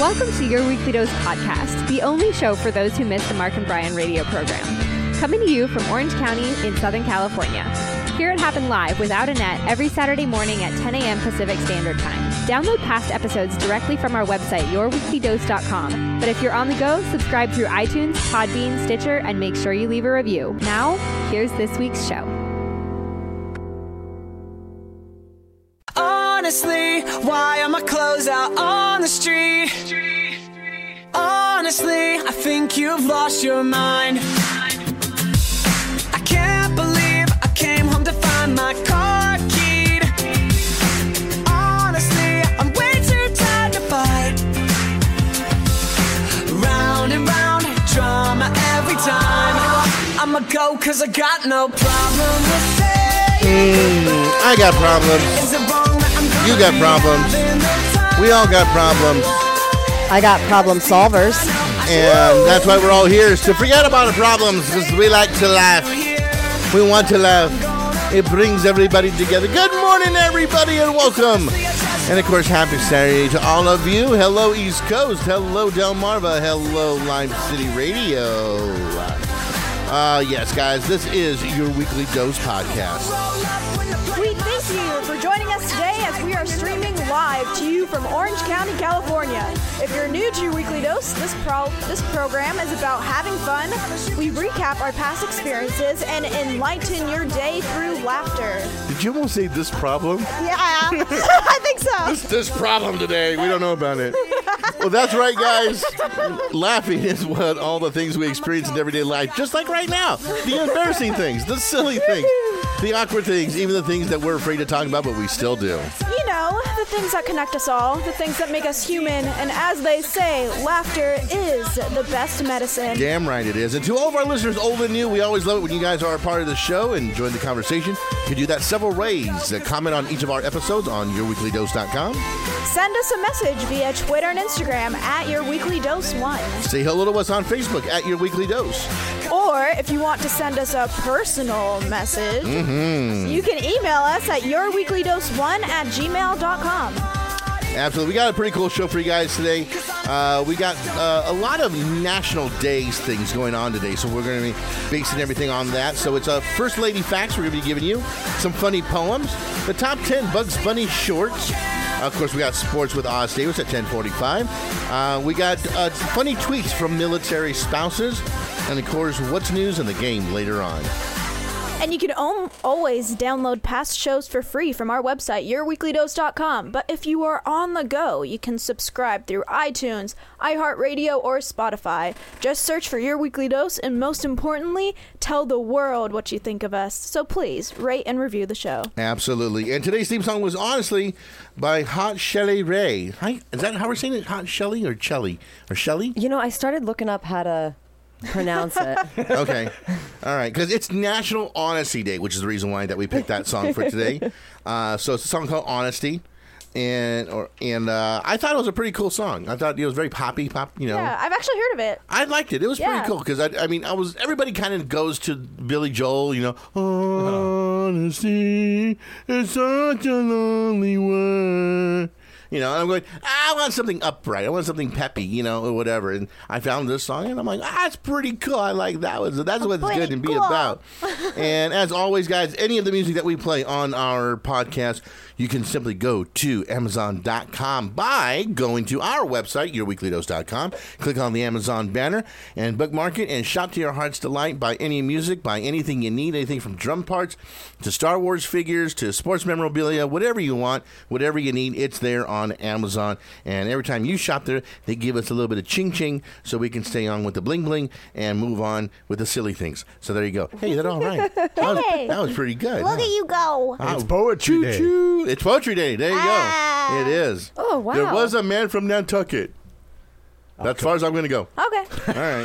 Welcome to Your Weekly Dose podcast, the only show for those who miss the Mark and Brian radio program. Coming to you from Orange County in Southern California. Hear it happen live without a net every Saturday morning at 10 a.m. Pacific Standard Time. Download past episodes directly from our website, yourweeklydose.com. But if you're on the go, subscribe through iTunes, Podbean, Stitcher, and make sure you leave a review. Now, here's this week's show. Honestly, why are my clothes out on the street? Honestly, I think you've lost your mind. I can't believe I came home to find my car keyed. Honestly, I'm way too tired to fight. Round and round, drama every time. I'ma go cause I got no problem with saying I got problems. You got problems. We all got problems. I got problem solvers. And that's why we're all here, is to forget about our problems, because we like to laugh. We want to laugh. It brings everybody together. Good morning, everybody, and welcome. And, of course, happy Saturday to all of you. Hello, East Coast. Hello, Delmarva. Hello, Lime City Radio. Yes, guys, this is your Weekly Dose podcast. We thank you for joining us today as we are streaming live to you from Orange County, California. If you're new to your Weekly Dose, this program is about having fun. We recap our past experiences and enlighten your day through laughter. Did you almost say this problem? Yeah, I think so. This problem today. We don't know about it. Well, that's right, guys. Laughing is what all the things we experience in everyday life, just like right now. The embarrassing things, the silly things, the awkward things, even the things that we're afraid to talk about, but we still do. You know, the things that connect us all, the things that make us human, and as they say, laughter is the best medicine. Damn right it is. And to all of our listeners, old and new, we always love it when you guys are a part of the show and join the conversation. You can do that several ways. Comment on each of our episodes on yourweeklydose.com. Send us a message via Twitter and Instagram at yourweeklydose1. Say hello to us on Facebook at Your Weekly Dose. Or if you want to send us a personal message, you can email us at yourweeklydose1@gmail.com. Absolutely. We got a pretty cool show for you guys today. We got a lot of National Days things going on today, so we're going to be basing everything on that. So it's First Lady Facts we're going to be giving you, some funny poems, the top 10 Bugs Bunny shorts. Of course, we got sports with Oz Davis at 10:45. We got funny tweets from military spouses. And, of course, what's news in the game later on. And you can always download past shows for free from our website, yourweeklydose.com. But if you are on the go, you can subscribe through iTunes, iHeartRadio, or Spotify. Just search for Your Weekly Dose, and most importantly, tell the world what you think of us. So please, rate and review the show. Absolutely. And today's theme song was, honestly, by Hot Shelly Ray. Hi, is that how we're saying it? Hot Shelly or Chelly? Or Shelly? You know, I started looking up how to pronounce it. Okay. All right. Because it's National Honesty Day, which is the reason why that we picked that song for today. So it's a song called Honesty. And I thought it was a pretty cool song. I thought it was very poppy, you know. Yeah, I've actually heard of it. I liked it. It was pretty cool because everybody kind of goes to Billy Joel, you know. Honesty is such a lonely word. You know, and I'm going, I want something upright. I want something peppy, you know, or whatever. And I found this song, and I'm like, it's pretty cool. I like that. That's what it's good to be about. And as always, guys, any of the music that we play on our podcast, you can simply go to Amazon.com by going to our website, yourweeklydose.com. Click on the Amazon banner and bookmark it and shop to your heart's delight. Buy any music, buy anything you need, anything from drum parts to Star Wars figures to sports memorabilia, whatever you want, whatever you need, it's there on Amazon. And every time you shop there, they give us a little bit of ching-ching so we can stay on with the bling-bling and move on with the silly things. So there you go. Hey, is that all right? That was pretty good. Look at you go. It's poetry day. It's poetry day. There you go. It is. Oh, wow. There was a man from Nantucket. That's as far as I'm going to go. Okay. All right.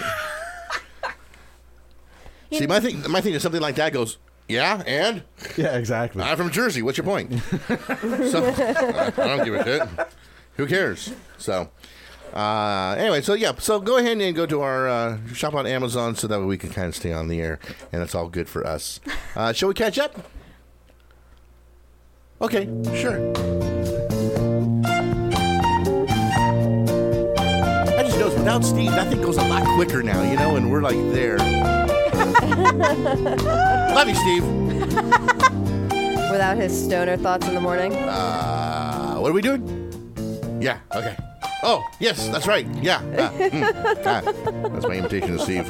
See, my thing is something like that goes, yeah, and? Yeah, exactly. I'm from Jersey. What's your point? So, I don't give a shit. Who cares? So, anyway, so go ahead and go to our shop on Amazon so that way we can kind of stay on the air, and it's all good for us. Shall we catch up? Okay, sure. without Steve, that thing goes a lot quicker now, you know, and we're like there. Love you, Steve. Without his stoner thoughts in the morning. What are we doing? Yeah, okay. Oh, yes, that's right. Yeah. That's my invitation to Steve.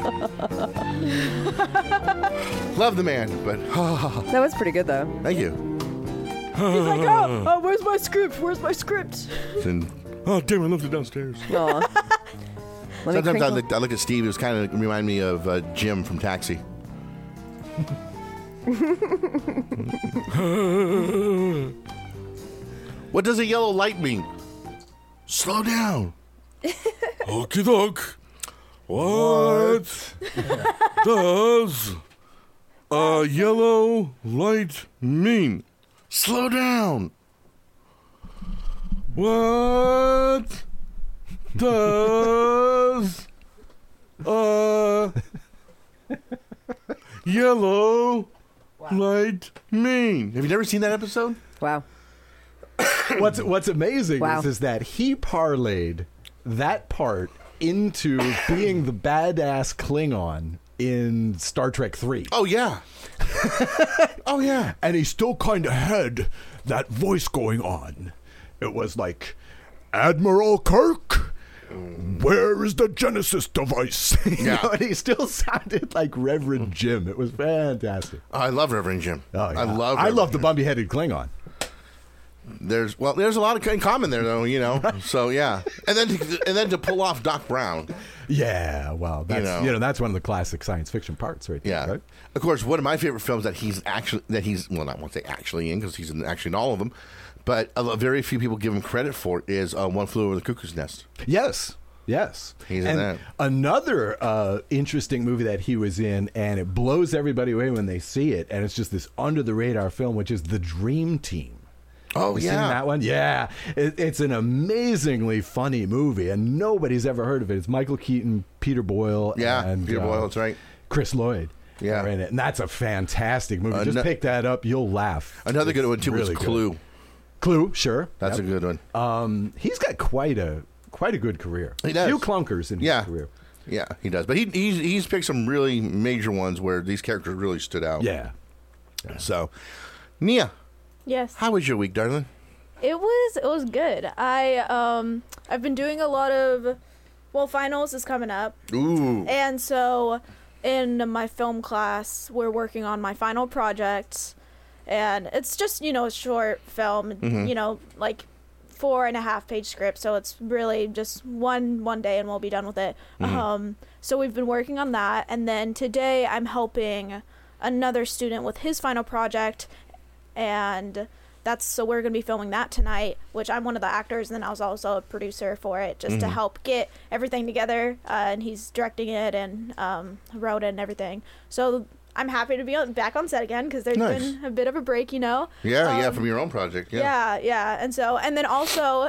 Love the man, but That was pretty good, though. thank you. He's like, oh, where's my script? Where's my script? Oh, damn, I left it downstairs. Aw. Sometimes I look at Steve. It was kind of remind me of Jim from Taxi. What does a yellow light mean? Slow down. Okie doke. What does a yellow light mean? Slow down. What does a yellow light mean? Have you never seen that episode? Wow. What's amazing Wow. is that he parlayed that part into being the badass Klingon in Star Trek 3. Oh, yeah. Oh, yeah. And he still kind of had that voice going on. It was like, Admiral Kirk, where is the Genesis device? You Yeah. know, and he still sounded like Reverend Jim. It was fantastic. Oh, I love Reverend Jim. Oh, yeah. I love the Reverend Jim. bumpy-headed Klingon. There's a lot in common there, though, you know. So, yeah. And then to pull off Doc Brown. Yeah, well, that's that's one of the classic science fiction parts, right there. Yeah. Right? Of course, one of my favorite films that he's well, I won't say actually in because he's actually in all of them, but very few people give him credit for is One Flew Over the Cuckoo's Nest. Yes. He's in and that. Another interesting movie that he was in, and it blows everybody away when they see it, and it's just this under the radar film, which is The Dream Team. Oh, You yeah. seen that one? Yeah. It's an amazingly funny movie, and nobody's ever heard of it. It's Michael Keaton, Peter Boyle, and Peter Boyle, that's right. Chris Lloyd. Yeah. are in it, and that's a fantastic movie. Just Ano- pick that up, you'll laugh. Another good one, too, was really good. Clue. Clue, sure. That's Yep. a good one. He's got quite a good career. He does. Few clunkers in his career. Yeah, he does. But he's picked some really major ones where these characters really stood out. Yeah. So, Nia, Yes. how was your week, darling? It was good. I've been doing a lot of finals is coming up. Ooh. And so in my film class, we're working on my final project, and it's just, a short film, like 4.5-page script. So it's really just one day and we'll be done with it. So we've been working on that. And then today I'm helping another student with his final project, and so we're going to be filming that tonight, which I'm one of the actors, and then I was also a producer for it, just to help get everything together, and he's directing it and wrote it and everything. So I'm happy to be back on set again, because there's Nice. been a bit of a break, Yeah, from your own project. Yeah. Yeah. And then also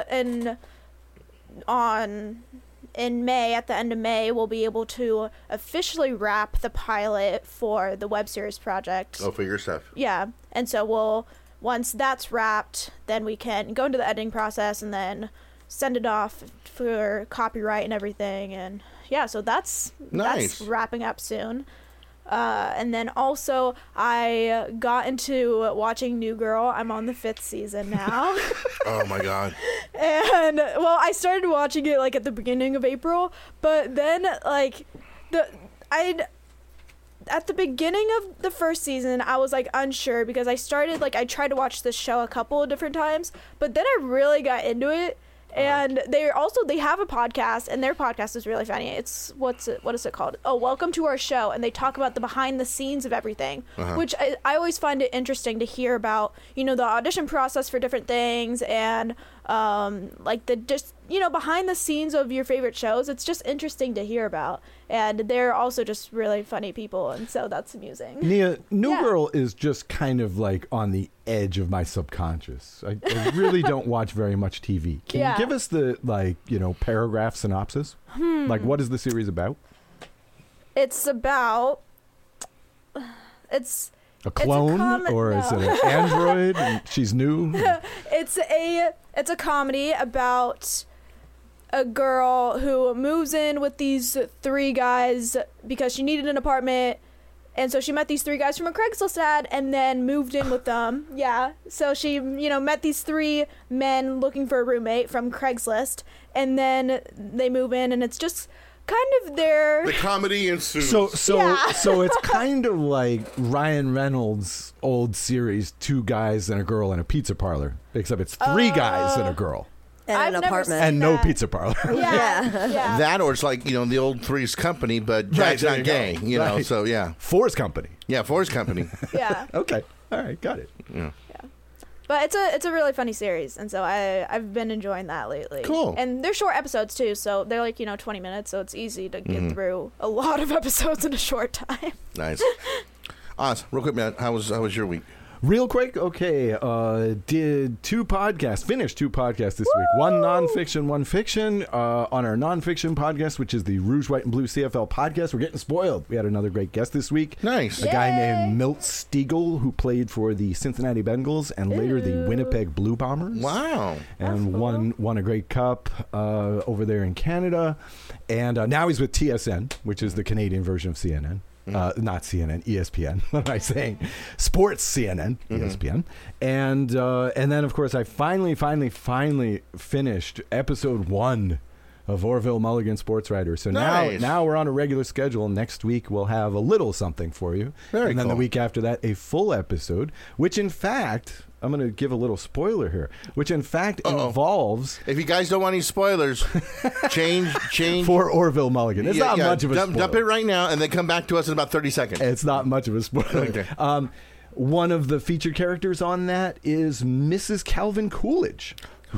in May, at the end of May, we'll be able to officially wrap the pilot for the web series project. Oh, for your stuff. Yeah. And so once that's wrapped, then we can go into the editing process and then send it off for copyright and everything. And yeah, so that's wrapping up soon. And then also I got into watching New Girl. I'm on the 5th season now. Oh my God. And I started watching it like at the beginning of April, but then at the beginning of the first season, I was like unsure, because I tried to watch this show a couple of different times, but then I really got into it. And they have a podcast, and their podcast is really funny. It's what is it called? Oh, Welcome to Our Show, and they talk about the behind the scenes of everything, which I always find it interesting to hear about, the audition process for different things, and behind the scenes of your favorite shows. It's just interesting to hear about, and they're also just really funny people, and so that's amusing. Nia, New Girl is just kind of like on the edge of my subconscious. I really don't watch very much TV. Can you give us the paragraph synopsis? Like, what is the series about? It's about a clone, or is it an android and she's new? It's a comedy about a girl who moves in with these 3 guys because she needed an apartment. And so she met these 3 guys from a Craigslist ad and then moved in with them. Yeah. So she, met these 3 men looking for a roommate from Craigslist. And then they move in, and it's just kind of The comedy ensues. So it's kind of like Ryan Reynolds' old series, 2 guys and a girl in a pizza parlor, except it's 3 guys and a girl. And I've an never apartment. seen And no that. pizza parlor. Yeah. That, or it's like, the old Three's Company, but Jack's there not you gay, go. Right. so yeah. Four's Company. Yeah, Four's Company. Yeah. Okay. All right. Got it. Yeah. But it's a really funny series, and so I've been enjoying that lately. Cool. And they're short episodes too, so they're like 20 minutes, so it's easy to get through a lot of episodes in a short time. Nice. Oz, real quick, man, how was your week? Real quick, okay. Did 2 podcasts, finished 2 podcasts this week. One nonfiction, one fiction. On our nonfiction podcast, which is the Rouge, White, and Blue CFL podcast, we're getting spoiled. We had another great guest this week. Nice. A guy named Milt Stiegel, who played for the Cincinnati Bengals and later the Winnipeg Blue Bombers. Wow. And won a great cup over there in Canada. And now he's with TSN, which is the Canadian version of CNN. Not CNN, ESPN. What am I saying? Sports CNN, ESPN. And then, of course, I finally finished episode 1 of Orville Mulligan Sports Writer. So Nice. now we're on a regular schedule. Next week we'll have a little something for you. Very and then cool. the week after that, a full episode, which in fact, I'm going to give a little spoiler here, which in fact involves... If you guys don't want any spoilers, change. For Orville Mulligan. It's not much of a spoiler. Dump it right now and then come back to us in about 30 seconds. It's not much of a spoiler. Okay. One of the featured characters on that is Mrs. Calvin Coolidge,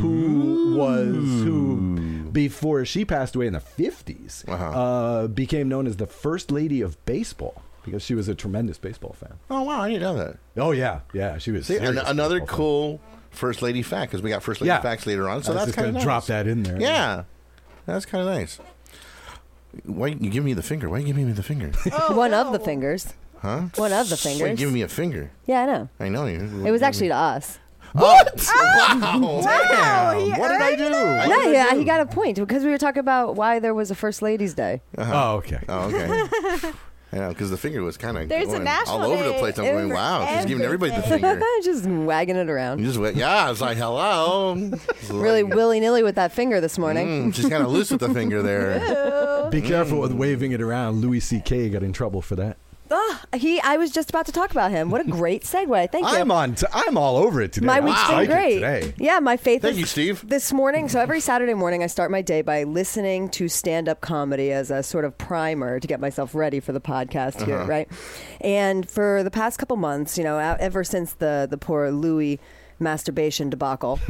who before she passed away in the 50s, became known as the First Lady of Baseball because she was a tremendous baseball fan. Oh, wow, I didn't know that. Oh, yeah. Yeah, she was. See, serious another baseball fan. cool First Lady fact, because we got First Lady facts later on, so I was that's just kind of gonna nice. drop that in there. Yeah, that's kind of nice. Why you give me the finger? Why are you giving me the finger? One of the fingers. Huh? One of the Why are you fingers. giving me a finger? Yeah, I know. I know you. It was actually to us. What? Wow! Damn! What did I do? No, yeah, he got a point because we were talking about why there was a First Ladies Day. Oh, okay. Oh, okay. Yeah, because the finger was kind of There's a going national all over the day place. I'm going, for wow, she's giving everybody the finger. Just wagging it around. You just went, yeah, it's like, hello. It's Really like, willy-nilly with that finger this morning. she's kind of loose with the finger there. Be careful with waving it around. Louis C.K. got in trouble for that. I was just about to talk about him. What a great segue. Thank you. I'm all over it today. My I'm week's been psychic great. Today. Yeah, my faith Thank is you, Steve. this morning. So every Saturday morning, I start my day by listening to stand-up comedy as a sort of primer to get myself ready for the podcast here, right? And for the past couple months, ever since the poor Louis masturbation debacle,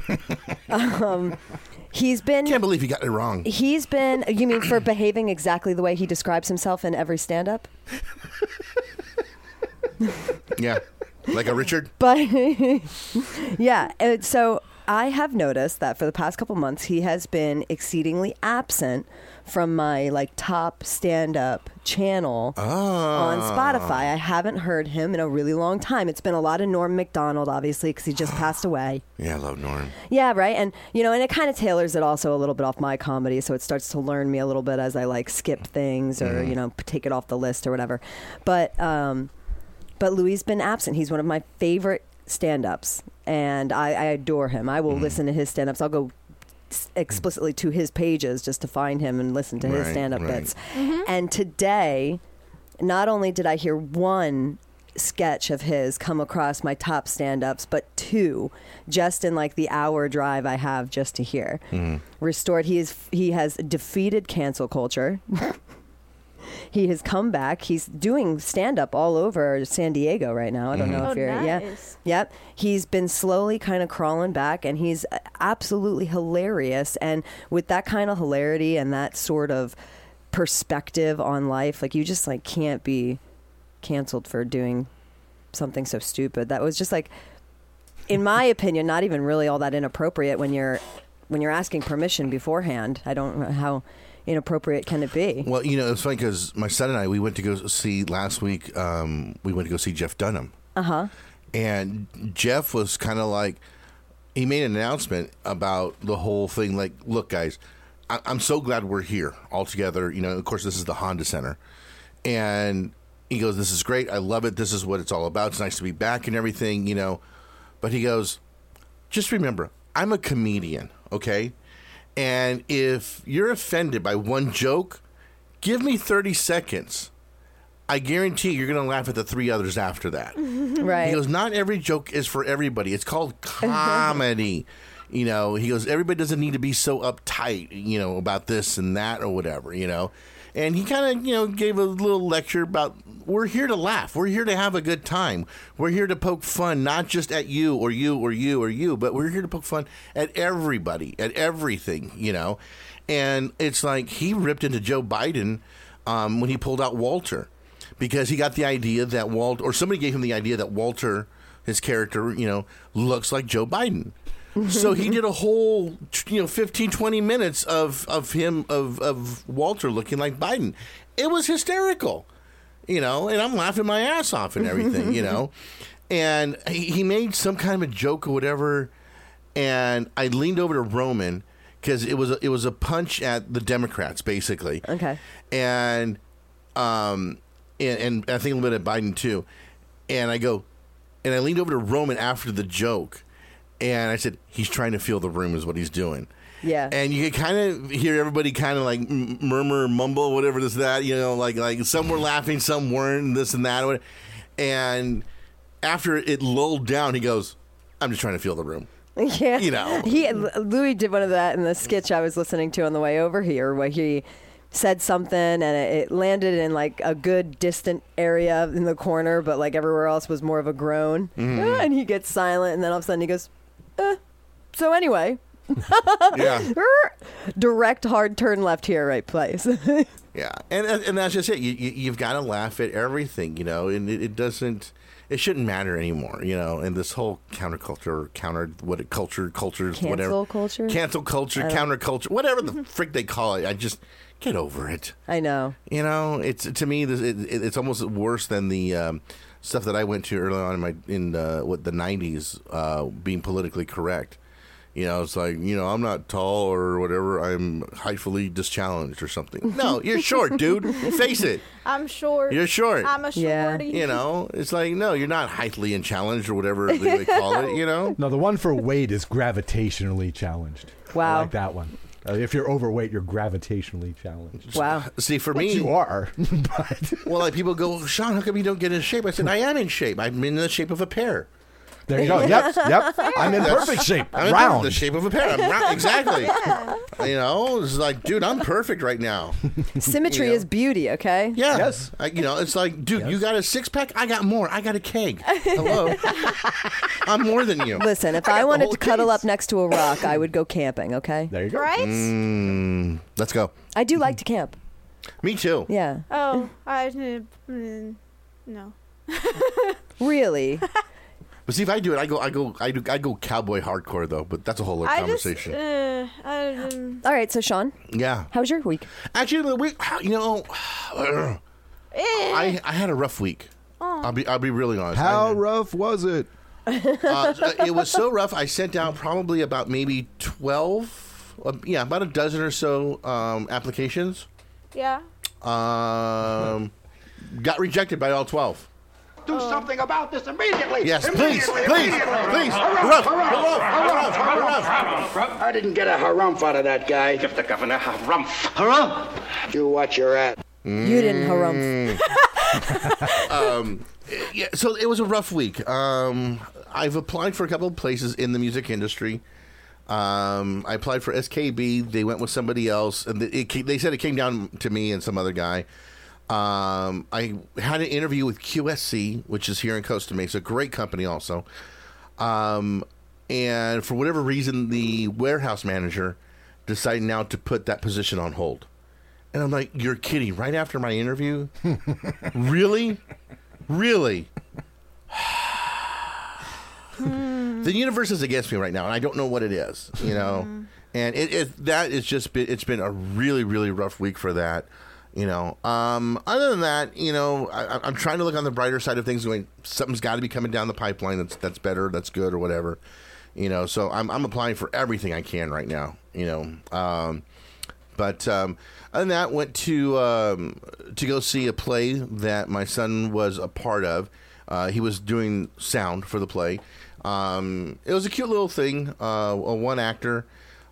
he's been... Can't believe you got it wrong. He's been... You mean for behaving exactly the way he describes himself in every stand-up? Yeah, like a Richard. But yeah, so I have noticed that for the past couple months, he has been exceedingly absent from my top stand-up channel on Spotify. I haven't heard him in a really long time. It's been a lot of Norm Macdonald, obviously, because he just passed away. Yeah, I love Norm. Yeah, right. And and it kind of tailors it also a little bit off my comedy, so it starts to learn me a little bit as I skip things or take it off the list or whatever. But Louis been absent. He's one of my favorite stand-ups, and I adore him. I will listen to his stand-ups. I'll go explicitly to his pages just to find him and listen to his stand-up bits. And today, not only did I hear one sketch of his come across my top stand-ups, but 2 just in the hour drive I have just to hear. Restored. He has defeated cancel culture. He has come back. He's doing stand-up all over San Diego right now. I don't know if you're... Nice. Yeah. Yep. He's been slowly kind of crawling back, and he's absolutely hilarious. And with that kind of hilarity and that sort of perspective on life, you just can't be canceled for doing something so stupid. That was just in my opinion, not even really all that inappropriate when you're asking permission beforehand. I don't know how inappropriate can it be? Well, it's funny because my son and I, we went to go see last week, we went to go see Jeff Dunham. And Jeff was kind of he made an announcement about the whole thing. Look, guys, I'm so glad we're here all together. You know, of course, this is the Honda Center. And he goes, this is great. I love it. This is what it's all about. It's nice to be back and everything, you know. But he goes, just remember, I'm a comedian, okay? And if you're offended by one joke, give me 30 seconds. I guarantee you're going to laugh at the 3 others after that. Right. He goes, not every joke is for everybody. It's called comedy. You know, he goes, everybody doesn't need to be so uptight, you know, about this and that or whatever, you know. And he kind of, you know, gave a little lecture about we're here to laugh. We're here to have a good time. We're here to poke fun, not just at you or you or you or you, but we're here to poke fun at everybody, at everything, you know. And it's like he ripped into Joe Biden when he pulled out Walter because he got the idea that Walter, or somebody gave him the idea that Walter, his character, you know, looks like Joe Biden. So he did a whole, 15, 20 minutes of him, of Walter looking like Biden. It was hysterical, you know, and I'm laughing my ass off and everything, you know. And he made some kind of a joke or whatever, and I leaned over to Roman because it was a punch at the Democrats, basically. Okay. And I think a little bit at Biden, too. And I leaned over to Roman after the joke. And I said, he's trying to feel the room is what he's doing. Yeah. And you can kind of hear everybody kind of like murmur, mumble, whatever this, that, you know, like some were laughing, some weren't, this and that. And after it lulled down, he goes, I'm just trying to feel the room. Yeah. You know. Louis did one of that in the sketch I was listening to on the way over here where he said something and it landed in like a good distant area in the corner, but like everywhere else was more of a groan. And he gets silent and then all of a sudden he goes, so anyway. Yeah. Direct hard turn left here, right place. Yeah. And that's just it. You've got to laugh at everything, you know, and it shouldn't matter anymore, you know, and this whole cultures, Cancel whatever. culture? Cancel culture, counterculture, whatever the frick they call it. I just get over it. I know. You know, it's to me, it's almost worse than the stuff that I went to early on in the 90s, being politically correct. You know, it's like, you know, I'm not tall or whatever. I'm heightfully dischallenged or something. No, you're short, dude. Face it. I'm short. You're short. I'm a Yeah. shorty. You know, it's like, no, you're not heightly challenged or whatever they call it, you know? No, the one for weight is gravitationally challenged. Wow. I like that one. If you're overweight, you're gravitationally challenged. Wow. See, for Which me, you are. But well, like people go, Sean, how come you don't get in shape? I said, I am in shape. I'm in the shape of a pear. there you go. Yep. I'm in perfect shape. I'm in Round. the shape of a pear. I'm round. Exactly. You know, it's like, dude, I'm perfect right now. Symmetry is beauty, okay? Yeah. Yes. You know, it's like, dude, Yes. you got a six-pack? I got more. I got a keg. Hello. I'm more than you. Listen, if I got I the wanted whole to cuddle case. up next to a rock, I would go camping, okay? There you go. Right? Let's go. I do like to camp. Me too. Yeah. Oh, no. Really? But see, if I do it, I go cowboy hardcore though. But that's a whole other conversation. All right, so Sean, Yeah. how was your week? Actually, the week, you know, I had a rough week. I'll be really honest. How rough was it? It was so rough. I sent out probably about maybe 12, about a dozen or so applications. Yeah. Got rejected by all 12. Do something about this immediately. Yes, please. Immediately. Harumph. I didn't get a harumph out of that guy. Give the governor harumph. Harumph! You watch your ass. You didn't harumph. Yeah, so it was a rough week. I've applied for a couple of places in the music industry. I applied for SKB. They went with somebody else, and they said it came down to me and some other guy. I had an interview with QSC, which is here in Costa Mesa, great company also. And for whatever reason, the warehouse manager decided now to put that position on hold. And I'm like, you're kidding. Right after my interview? Really? Really? The universe is against me right now, and I don't know what it is, you know. And it's been a really, really rough week for that. You know, other than that, you know, I'm trying to look on the brighter side of things. Going, something's got to be coming down the pipeline. That's better. That's good, or whatever. You know, so I'm applying for everything I can right now. You know, But other than that, went to go see a play that my son was a part of. He was doing sound for the play. It was a cute little thing, one actor,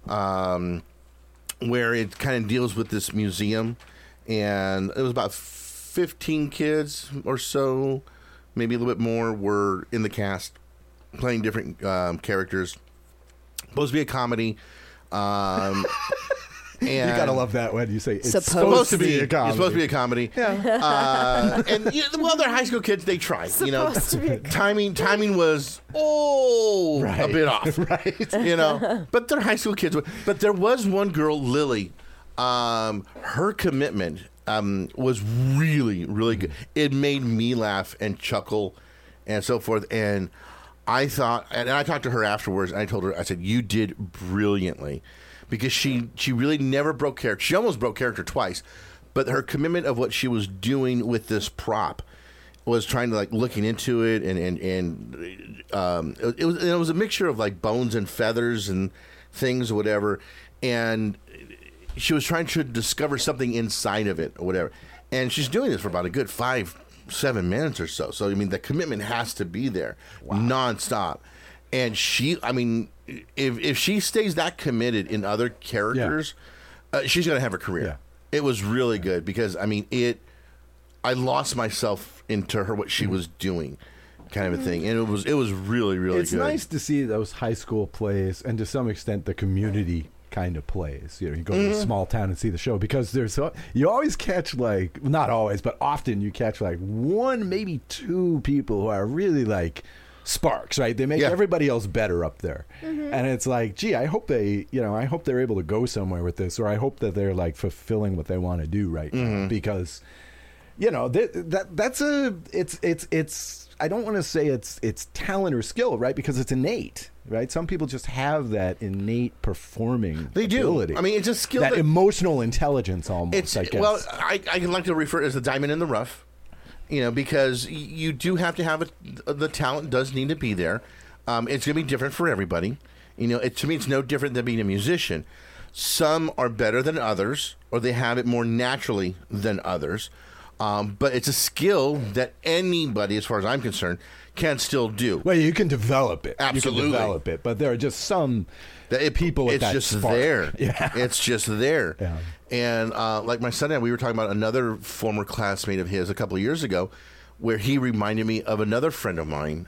where it kind of deals with this museum. And it was about 15 kids or so, maybe a little bit more, were in the cast playing different characters. Supposed to be a comedy. And You gotta love that when you say it's Supposed to be a comedy. It's supposed to be a comedy. Yeah. And they're high school kids. They try. Supposed to be a Timing was a bit off. Right. But they're high school kids. But there was one girl, Lily. Her commitment was really, really good. It made me laugh and chuckle and so forth. And I thought, and I talked to her afterwards, and I told her, I said, you did brilliantly. Because she really never broke character. She almost broke character twice. But her commitment of what she was doing with this prop was trying to, like, looking into it. And it was a mixture of, like, bones and feathers and things or whatever. And she was trying to discover something inside of it or whatever. And she's doing this for about a good 5-7 minutes or so. So, I mean, the commitment has to be there nonstop. And if she stays that committed in other characters, she's going to have a career. Yeah. It was really good because, I mean, I lost myself into what she was doing, kind of a thing. And it was really, really good. It's nice to see those high school plays and to some extent the community kind of plays. You go to a small town and see the show because you always catch, like, not always, but often you catch like one, maybe two people who are really like sparks, right? They make everybody else better up there. And it's like, gee, I hope they're able to go somewhere with this, or I hope that they're like fulfilling what they want to do right now, because that's I don't want to say it's talent or skill, right? Because it's innate, right? Some people just have that innate performing ability. I mean, it's a skill, that emotional intelligence almost, I guess. Well, I like to refer it as the diamond in the rough. Because you do have to have the talent does need to be there. It's going to be different for everybody. To me, it's no different than being a musician. Some are better than others, or they have it more naturally than others. But it's a skill that anybody, as far as I'm concerned, can still do. Well, you can develop it. Absolutely. You can develop it. But there are just some people with that just spark. There. Yeah. It's just there. Yeah. And like my son and I, we were talking about another former classmate of his a couple of years ago, where he reminded me of another friend of mine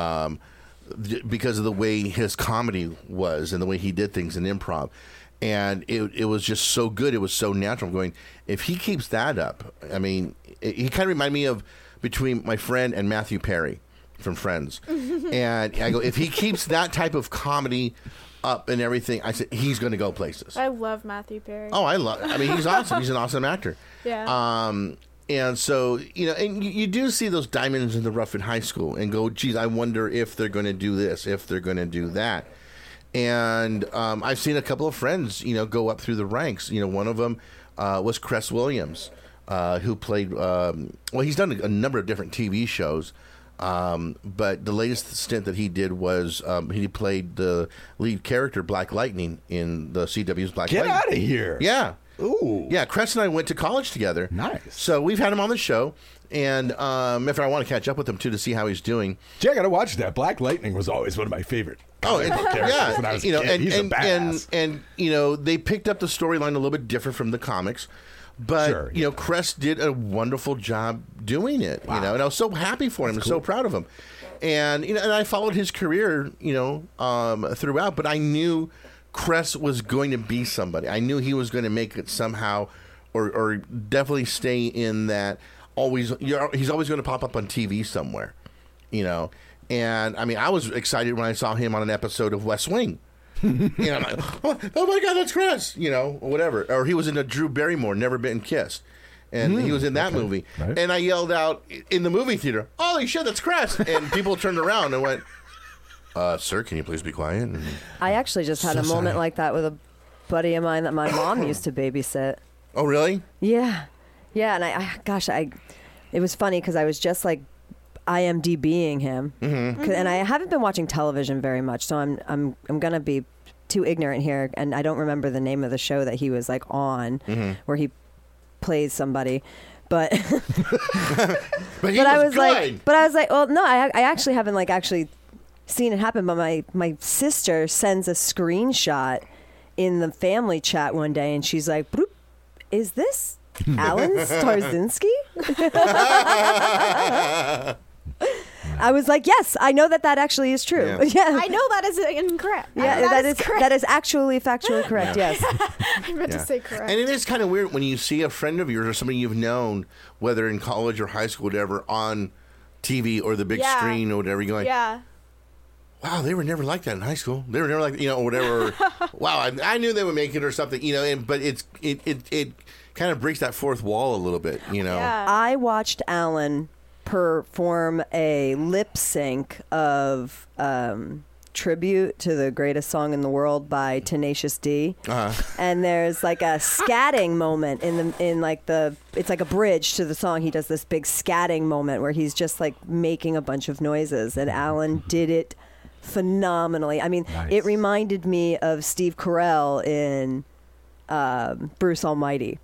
because of the way his comedy was and the way he did things in improv. And it was just so good. It was so natural. I'm going, if he keeps that up, I mean, he kind of reminded me of between my friend and Matthew Perry from Friends. And I go, if he keeps that type of comedy up and everything, I said, he's going to go places. I love Matthew Perry. Oh, I mean, he's awesome. He's an awesome actor. Yeah. And so, and you do see those diamonds in the rough in high school and go, geez, I wonder if they're going to do this, if they're going to do that. And I've seen a couple of friends, go up through the ranks. One of them was Cress Williams, who played, he's done a number of different TV shows. But the latest stint that he did was he played the lead character, Black Lightning, in the CW's Black Lightning. Get out of here. Yeah. Ooh. Yeah, Cress and I went to college together. Nice. So we've had him on the show. And if I want to catch up with him, too, to see how he's doing. Gee, I got to watch that. Black Lightning was always one of my favorite characters when I was a kid. He's a badass. And they picked up the storyline a little bit different from the comics. But, Cress did a wonderful job doing it, and I was so happy for him and so proud of him. And, and I followed his career, throughout, but I knew Cress was going to be somebody. I knew he was going to make it somehow or definitely stay in that he's always going to pop up on TV somewhere, And, I mean, I was excited when I saw him on an episode of West Wing. I'm like, oh my God, that's Cress, or whatever. Or he was in a Drew Barrymore, Never Been Kissed. And he was in that movie. Right. And I yelled out in the movie theater, holy shit, that's Cress. And people turned around and went, sir, can you please be quiet? And I actually just had a moment like that with a buddy of mine that my mom used to babysit. Oh, really? Yeah. Yeah, and it was funny because I was just like IMDb'ing him. And I haven't been watching television very much, so I'm going to be too ignorant here, and I don't remember the name of the show that he was like on, where he plays somebody. But but I was like, well, no, I actually haven't like actually seen it happen. But my sister sends a screenshot in the family chat one day, and she's like, "Bloop, is this Alan Starzinski?" I was like, yes, I know that actually is true. Yeah. I know that is incorrect. Yeah, that is actually factually correct. Yes. I meant to say correct. And it is kind of weird when you see a friend of yours or somebody you've known, whether in college or high school, whatever, on TV or the big screen or whatever. You're like, wow, they were never like that in high school. They were never like, or whatever. Wow, I knew they would make it or something, but it kind of breaks that fourth wall a little bit, Yeah. I watched Alan perform a lip sync of Tribute to the Greatest Song in the World by Tenacious D. And there's like a scatting moment it's like a bridge to the song. He does this big scatting moment where he's just like making a bunch of noises, and Alan did it phenomenally. I mean, It reminded me of Steve Carell in Bruce Almighty.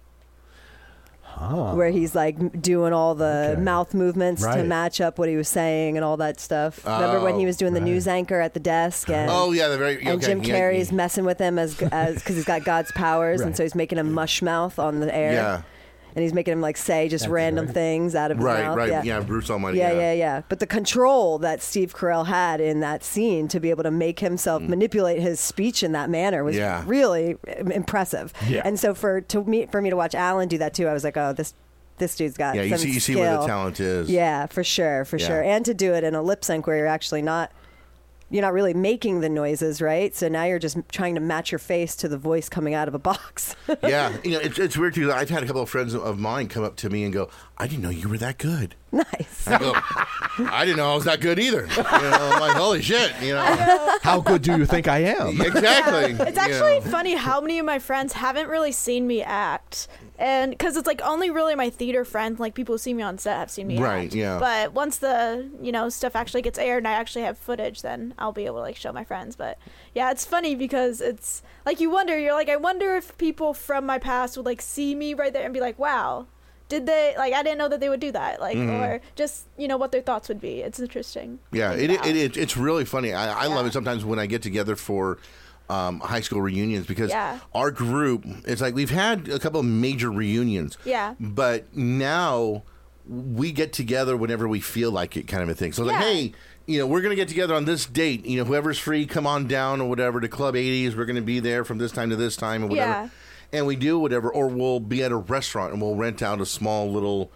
Where he's like doing all the mouth movements to match up what he was saying and all that stuff. Remember when he was doing the news anchor at the desk? And, and Jim Carrey's messing with him as because he's got God's powers, and so he's making him mush mouth on the air. Yeah. And he's making him like say just random things out of his mouth. Right. Yeah, Bruce Almighty. Yeah. But the control that Steve Carell had in that scene to be able to make himself manipulate his speech in that manner was really impressive. Yeah. And so for me to watch Alan do that too, I was like, oh, this dude's got some skill. You see where the talent is. Yeah, for sure. And to do it in a lip sync where you're actually not really making the noises, right? So now you're just trying to match your face to the voice coming out of a box. Yeah. It's weird too. I've had a couple of friends of mine come up to me and go, I didn't know you were that good. Nice. I go, I didn't know I was that good either. I'm like, holy shit, How good do you think I am? Exactly. It's actually funny how many of my friends haven't really seen me act. And because it's like only really my theater friends, like people who see me on set, have seen me act. Yeah. But once the stuff actually gets aired and I actually have footage, then I'll be able to like show my friends. But yeah, it's funny because it's like I wonder if people from my past would like see me right there and be like, wow, did they I didn't know that they would do that, or just what their thoughts would be. It's interesting. Yeah, it's really funny. I love it sometimes when I get together for high school reunions because our group, it's like we've had a couple of major reunions. Yeah. But now we get together whenever we feel like it, kind of a thing. So like, hey, we're going to get together on this date. Whoever's free, come on down or whatever to Club 80s. We're going to be there from this time to this time or whatever. Yeah. And we do whatever, or we'll be at a restaurant and we'll rent out a small little,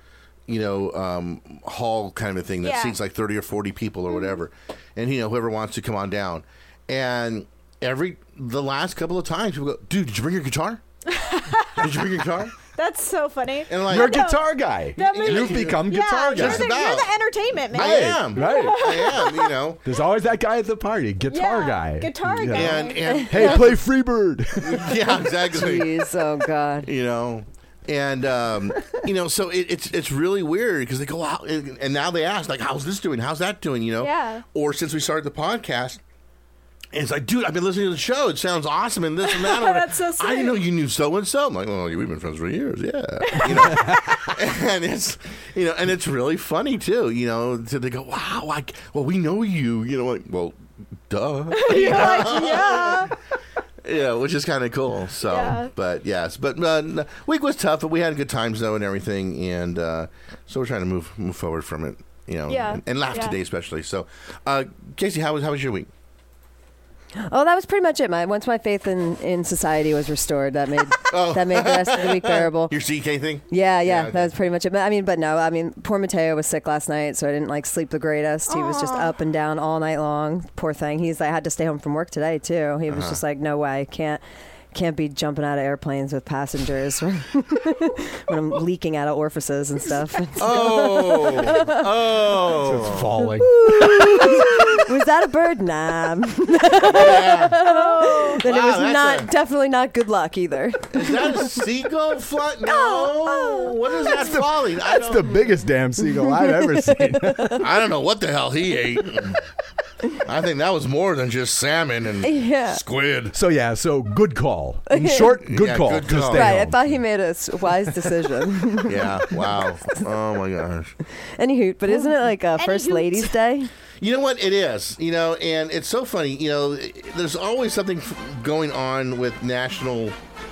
hall kind of a thing that seats like 30 or 40 people or whatever. And, whoever wants to come on down. And the last couple of times people go, dude, did you bring your guitar? Did you bring your guitar? That's so funny. And like, you're a guitar guy. You've become guitar guy. You're the entertainment man. I am. Right. I am, There's always that guy at the party, guitar guy. Guitar guy. And hey, play Freebird. Yeah, exactly. Jeez, oh God. And so it's really weird because they go out and now they ask like, how's this doing? How's that doing? Yeah. Or since we started the podcast. And it's like, dude, I've been listening to the show. It sounds awesome and this and that. That's so sweet. I didn't know you knew so and so. I'm like, well, we've been friends for years, yeah. And it's and it's really funny too. So they go, wow, well, we know you. Like, well, duh. Yeah. Yeah, which is kind of cool. So, but yes, but week was tough, but we had good times though and everything, and so we're trying to move forward from it. And laugh today especially. So, Casey, how was your week? Oh, that was pretty much it. Once my faith in society was restored, that made the rest of the week bearable. Your CK thing? Yeah, that was pretty much it. Poor Mateo was sick last night, so I didn't sleep the greatest. He was just up and down all night long. Poor thing. I had to stay home from work today too. He was just like, no way, can't be jumping out of airplanes with passengers when I'm leaking out of orifices and stuff. So it's falling. Was that a bird? Nah. Yeah. Then it Wow, was that's definitely not good luck either. Is that a seagull flying? No. What is that falling? That's the biggest damn seagull I've ever seen. I don't know what the hell he ate. I think that was more than just salmon and Yeah. squid. So good call. In short, good Yeah, call. good to call. stay Right, I home. thought he made a wise decision. Yeah. Wow. Oh my gosh. Anywho, but isn't it like First Anywho. Ladies Day? You know what? It is. And it's so funny. There's always something going on with National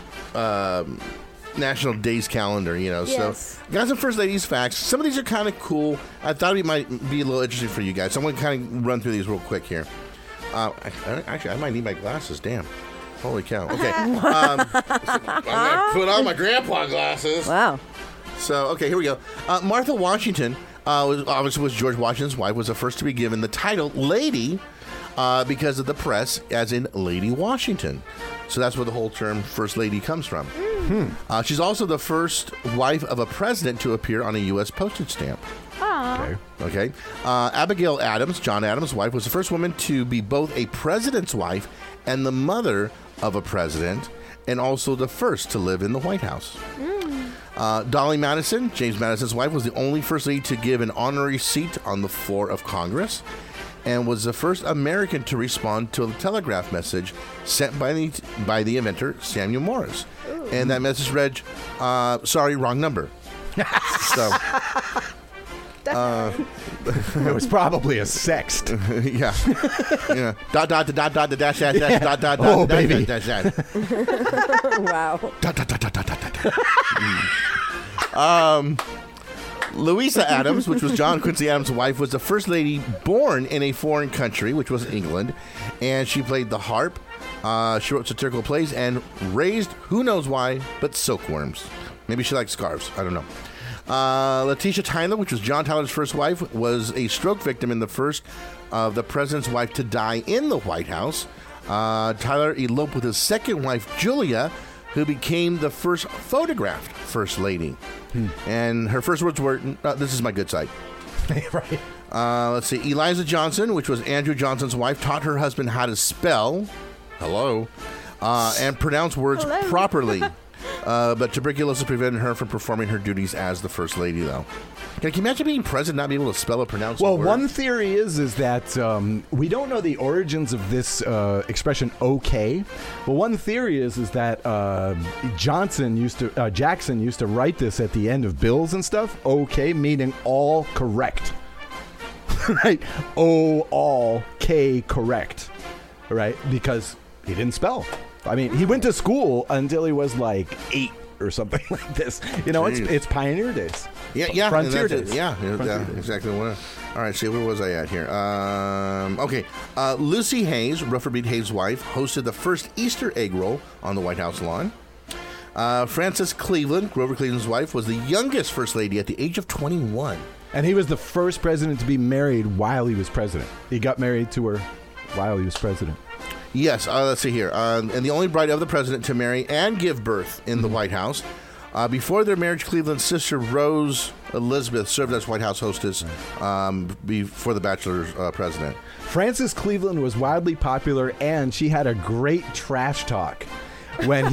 Days calendar. Yes. So got some First Ladies facts. Some of these are kind of cool. I thought it might be a little interesting for you guys. So I'm going to kind of run through these real quick here. Actually, I might need my glasses. Damn. Holy cow. Okay. I'm going to put on my grandpa glasses. Wow. So, okay, here we go. Martha Washington was George Washington's wife, was the first to be given the title Lady because of the press, as in Lady Washington. So that's where the whole term First Lady comes from. She's also the first wife of a president to appear on a U.S. postage stamp. Okay. Abigail Adams, John Adams' wife, was the first woman to be both a president's wife and the mother of a president, and also the first to live in the White House. Dolly Madison, James Madison's wife, was the only first lady to give an honorary seat on the floor of Congress, and was the first American to respond to a telegraph message sent by the inventor Samuel Morse. And that message read, "Sorry, wrong number." So. It was probably a sext. Yeah. Dot dot dot dot dash dash dash dot dot Oh, dot baby. dash dash. Wow. Dot dot dot dot dot dot. Louisa Adams, which was John Quincy Adams' wife, was the first lady born in a foreign country, which was England, and she played the harp. She wrote satirical plays and raised, who knows why, but silkworms. Maybe she liked scarves. I don't know. Letitia Tyler, which was John Tyler's first wife, was a stroke victim and the first of the president's wife to die in the White House. Tyler eloped with his second wife, Julia, who became the first photographed first lady. And her first words were, "This is my good side." Right. Let's see. Eliza Johnson, which was Andrew Johnson's wife, taught her husband how to spell, and pronounce words properly. But tuberculosis prevented her from performing her duties as the first lady, though. Can you imagine being president, not being able to spell or pronounce a Well, word? one theory is that we don't know the origins of this expression "okay," but one theory is that Jackson used to write this at the end of bills and stuff. "Okay," meaning all correct, right? All K correct, right? Because he didn't spell. I mean, he went to school until he was like 8 or something like this. It's pioneer days. Yeah, Frontier and that's it. days. Yeah, Frontier days. exactly. All right, see, where was I at here? Okay, Lucy Hayes, Rutherford B. Hayes' wife, hosted the first Easter egg roll on the White House lawn. Frances Cleveland, Grover Cleveland's wife, was the youngest first lady at the age of 21. And he was the first president to be married while he was president. He got married to her while he was president. Yes, let's see here. And the only bride of the president to marry and give birth in the White House. Before their marriage, Cleveland's sister, Rose Elizabeth, served as White House hostess before the bachelor president. Frances Cleveland was wildly popular, and she had a great trash talk. When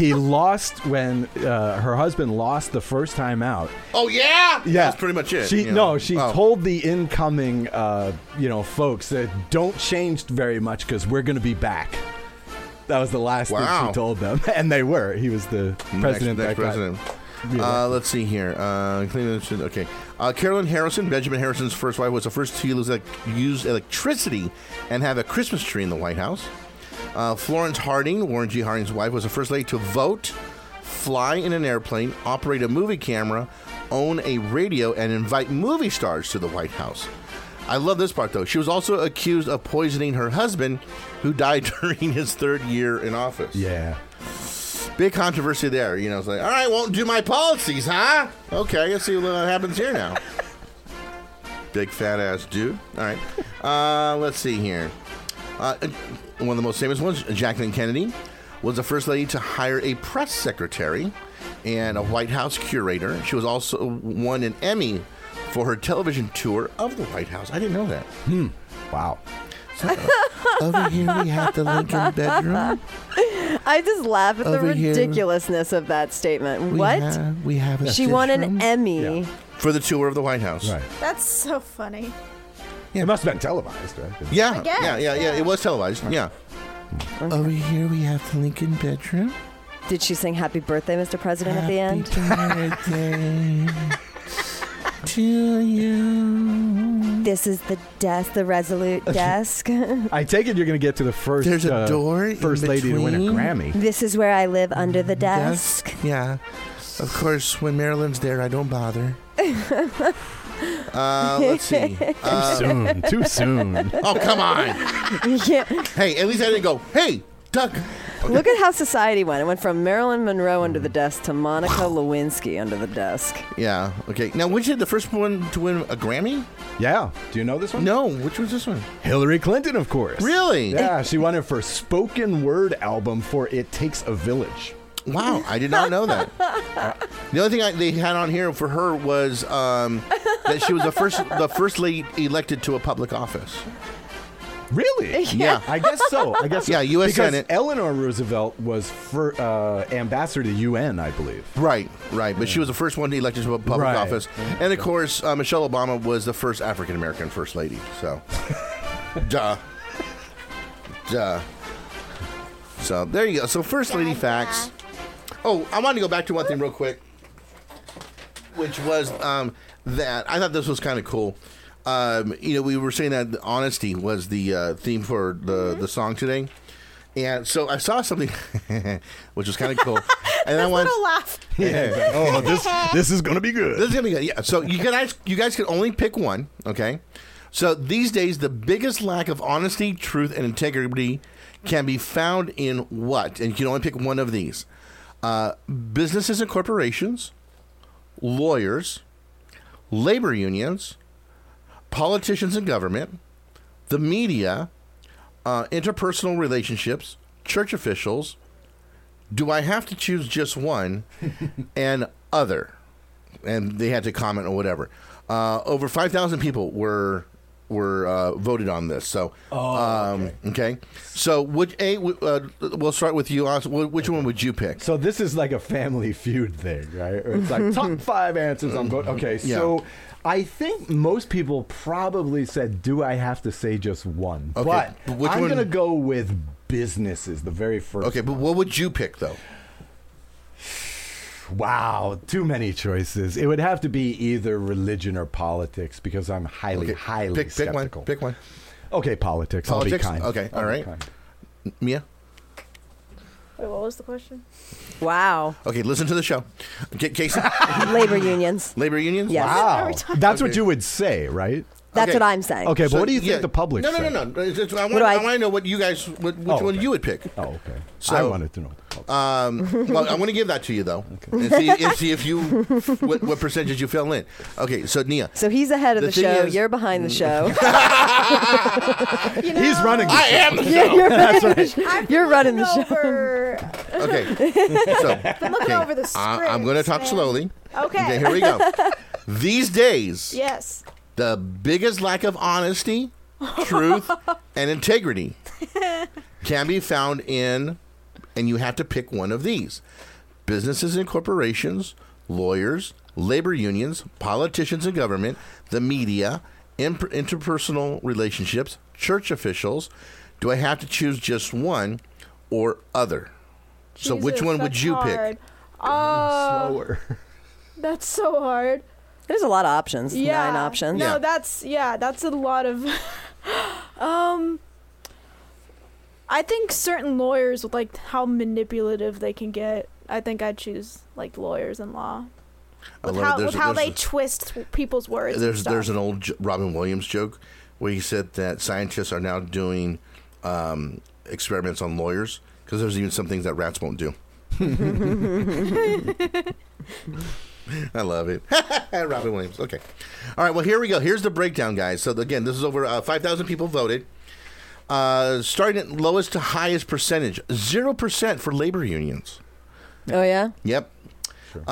her husband lost the first time out. Oh, yeah? Yeah. That's pretty much it. She told the incoming, folks that don't change very much because we're going to be back. That was the last thing she told them. And they were. He was the president. Next president. Let's see here. Okay. Carolyn Harrison, Benjamin Harrison's first wife, was the first to use electricity and have a Christmas tree in the White House. Florence Harding, Warren G. Harding's wife, was the first lady to vote, fly in an airplane, operate a movie camera, own a radio, and invite movie stars to the White House. I love this part, though. She was also accused of poisoning her husband, who died during his third year in office. Yeah. Big controversy there. It's like, all right, won't do my policies, huh? Okay, let's see what happens here now. Big fat ass dude. All right. Let's see here. One of the most famous ones, Jacqueline Kennedy, was the first lady to hire a press secretary and a White House curator. She was also won an Emmy for her television tour of the White House. I didn't know that. Wow. Over here we have the Lincoln bedroom. I just laugh at the Over here. ridiculousness of that statement. What? We have a She won an bedroom. Emmy. For the tour of the White House. Right. That's so funny. It must have been televised, right? Yeah, guess, yeah. It was televised. Yeah. Over here we have the Lincoln bedroom. Did she sing Happy Birthday, Mr. President, at the end? Happy birthday to you. This is the desk, the Resolute desk. I take it you're going to get to the first. There's a door in first lady to win a between. Grammy. This is where I live under the desk. Yeah. Of course, when Marilyn's there, I don't bother. Let's see. Too soon. Oh, come on. Yeah. Hey, at least I didn't go, hey, Doug. Look at how society went. It went from Marilyn Monroe under the desk to Monica Lewinsky under the desk. Yeah, okay. Now, which is the first one to win a Grammy? Yeah. Do you know this one? No, which was this one? Hillary Clinton, of course. Really? Yeah, she won it for spoken word album for It Takes a Village. Wow, I did not know that. The only thing they had on here for her was that she was the first lady elected to a public office. Really? Yeah. I guess so. Yeah, U.S. because Senate. Eleanor Roosevelt was ambassador to UN, I believe. Right. But she was the first one elected to a public Right. office. And, of course, Michelle Obama was the first African-American first lady. So, duh. So, there you go. So, first lady facts. Oh, I wanted to go back to one thing real quick, which was that I thought this was kind of cool. We were saying that honesty was the theme for the song today. And so I saw something which was kind of cool. And I wanted Little laugh. Yeah. Oh, this is going to be good. This is gonna be good. Yeah. So you guys can only pick one. Okay. So these days, the biggest lack of honesty, truth, and integrity can be found in what? And you can only pick one of these: businesses and corporations, lawyers, labor unions, politicians and government, the media, interpersonal relationships, church officials. Do I have to choose just one? And other. And they had to comment or whatever. Over 5,000 people were voted on this. So, okay. So, we'll start with you. Which one would you pick? So this is like a Family Feud thing, right? Or it's like top 5 answers on vote. Okay, so I think most people probably said, do I have to say just one? Okay, But which I'm one- going to go with businesses, the very first. Okay, but what would you pick, though? Wow, too many choices. It would have to be either religion or politics because I'm highly Pick skeptical. one. Pick one. Okay, politics. Politics? I'll be kind. Okay, all I'll be right. kind. Mia? Wait, what was the question? Wow. Okay, listen to the show. Okay, Casey? Labor unions. Labor unions? Yes. Wow, that's what Okay. you would say, right? That's Okay. what I'm saying. Okay, So, but what do you yeah. think the public No. said? I do I- want to know which one okay. you would pick. Oh, okay. So- I wanted to know. Well, I want to give that to you, though, and see if you what percentage you fill in. Okay, so Nia. So he's ahead of The the thing show. is- You're behind the show. He's running. I am the show. You're running the show. Over. Okay, so Been looking over the I'm going to talk scripts, slowly. Okay. Here we go. These days, Yes. the biggest lack of honesty, truth, and integrity can be found in, and you have to pick one of these: businesses and corporations, lawyers, labor unions, politicians and government, the media, interpersonal relationships, church officials. Do I have to choose just one or other? So which Jesus, one would that's you hard. pick? Slower. That's so hard. There's a lot of options. Yeah. 9 options. No, Yeah. that's a lot of. I think certain lawyers with like how manipulative they can get. I think I'd choose like lawyers and law. I With love it. how they There's- twist people's words. and There's stuff. an old Robin Williams joke where he said that scientists are now doing experiments on lawyers because there's even some things that rats won't do. I love it. Robin Williams. Okay. All right. Well, here we go. Here's the breakdown, guys. So again, this is over 5,000 people voted. Starting at lowest to highest percentage, 0% for labor unions. Oh, yeah? Yep.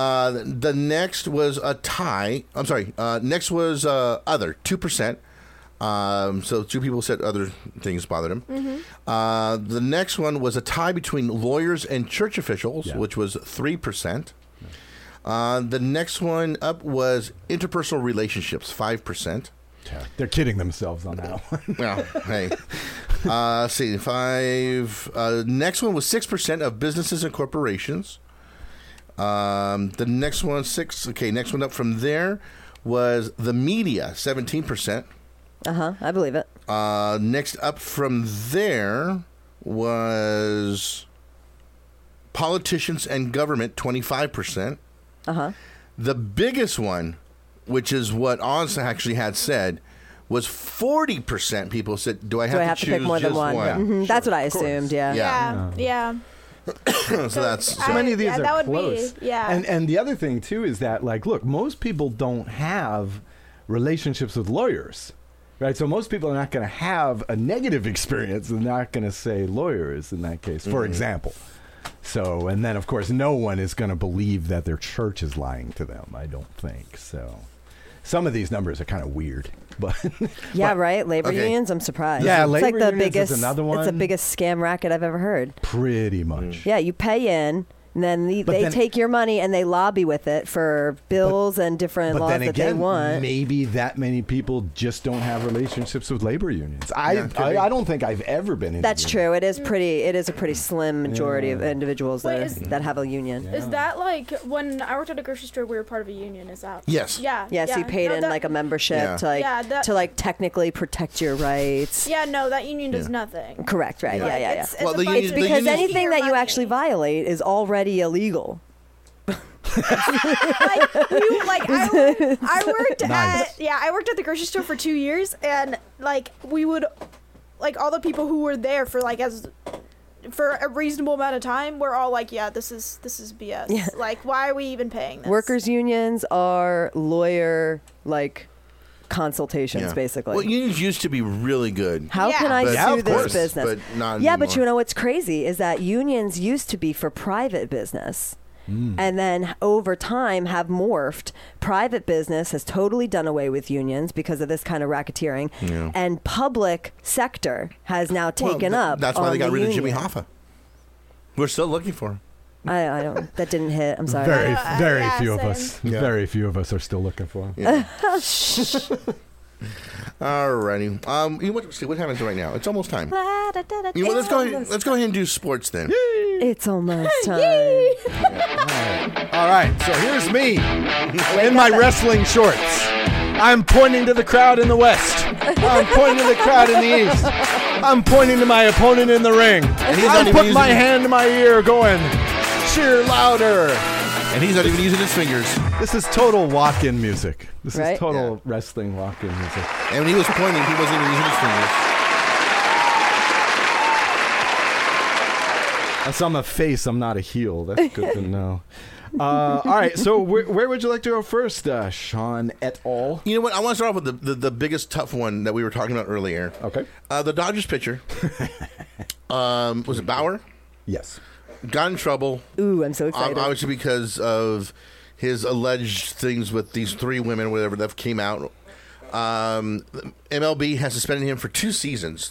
The next was a tie. I'm sorry. Next was other, 2%. So 2 people said other things bothered him. The next one was a tie between lawyers and church officials, which was 3%. The next one up was interpersonal relationships, 5%. They're kidding themselves on that one. Well, hey. See, 5. Next one was 6% of businesses and corporations. The next one, 6. Okay, next one up from there was the media, 17%. I believe it. Next up from there was politicians and government, 25%. The biggest one, which is what Oz actually had said, was 40%. People said, do I have to pick choose more than just one? one? That's what I assumed, Yeah. So that's... So many of these are that would close. be, yeah. And the other thing, too, is that, like, look, most people don't have relationships with lawyers. Right, so most people are not going to have a negative experience. They're not going to say lawyers in that case, for example. So, and then, of course, no one is going to believe that their church is lying to them, I don't think. So, some of these numbers are kind of weird. But right? Labor unions, I'm surprised. Yeah, it's labor like the unions biggest, is another one. It's the biggest scam racket I've ever heard. Pretty much. Yeah, you pay in, and then they take your money and they lobby with it for bills and different laws that they want. Maybe that many people just don't have relationships with labor unions. I don't think I've ever been in. That's true. It is a pretty slim majority of individuals that have a union. Is that like when I worked at a grocery store, we were part of a union? Is that? Yes. Yeah. Yeah, so you paid in like a membership to technically protect your rights. Yeah, no, that union does nothing. Correct, right? Yeah. It's It's because anything that you actually violate is already illegal. I worked I worked at the grocery store for 2 years, and like we would, like all the people who were there for for a reasonable amount of time, we're all like, yeah, this is BS. Yeah. Like, why are we even paying this? Workers' unions are lawyer consultations, basically. Well, unions used to be really good. How can I sue this business? But not but anymore. you know what's crazy is that unions used to be for private business. And then over time have morphed. Private business has totally done away with unions because of this kind of racketeering. Yeah. And public sector has now taken up. That's why they got rid of Jimmy Hoffa. We're still looking for him. I don't. That didn't hit. I'm sorry. Very few of us. Yeah. Very few of us are still looking for him. Yeah. Alrighty. What happens right now? It's almost time. Let's go ahead and do sports then. It's almost time. All right. So here's me in my wrestling shorts. I'm pointing to the crowd in the west. I'm pointing to the crowd in the east. I'm pointing to my opponent in the ring. And I put my hand to my ear going, cheer louder. And he's not even using his fingers. This is total walk-in music. This right? is total wrestling walk-in music. And when he was pointing, he wasn't even using his fingers. That's on my face. I'm not a heel. That's good to know. All right. So where would you like to go first, Sean et al.? You know what? I want to start off with the biggest tough one that we were talking about earlier. Okay. The Dodgers pitcher. Was it Bauer? Yes. Got in trouble. Ooh, I'm so excited. Obviously because of his alleged things with these 3 women, whatever, that came out. MLB has suspended him for 2 seasons.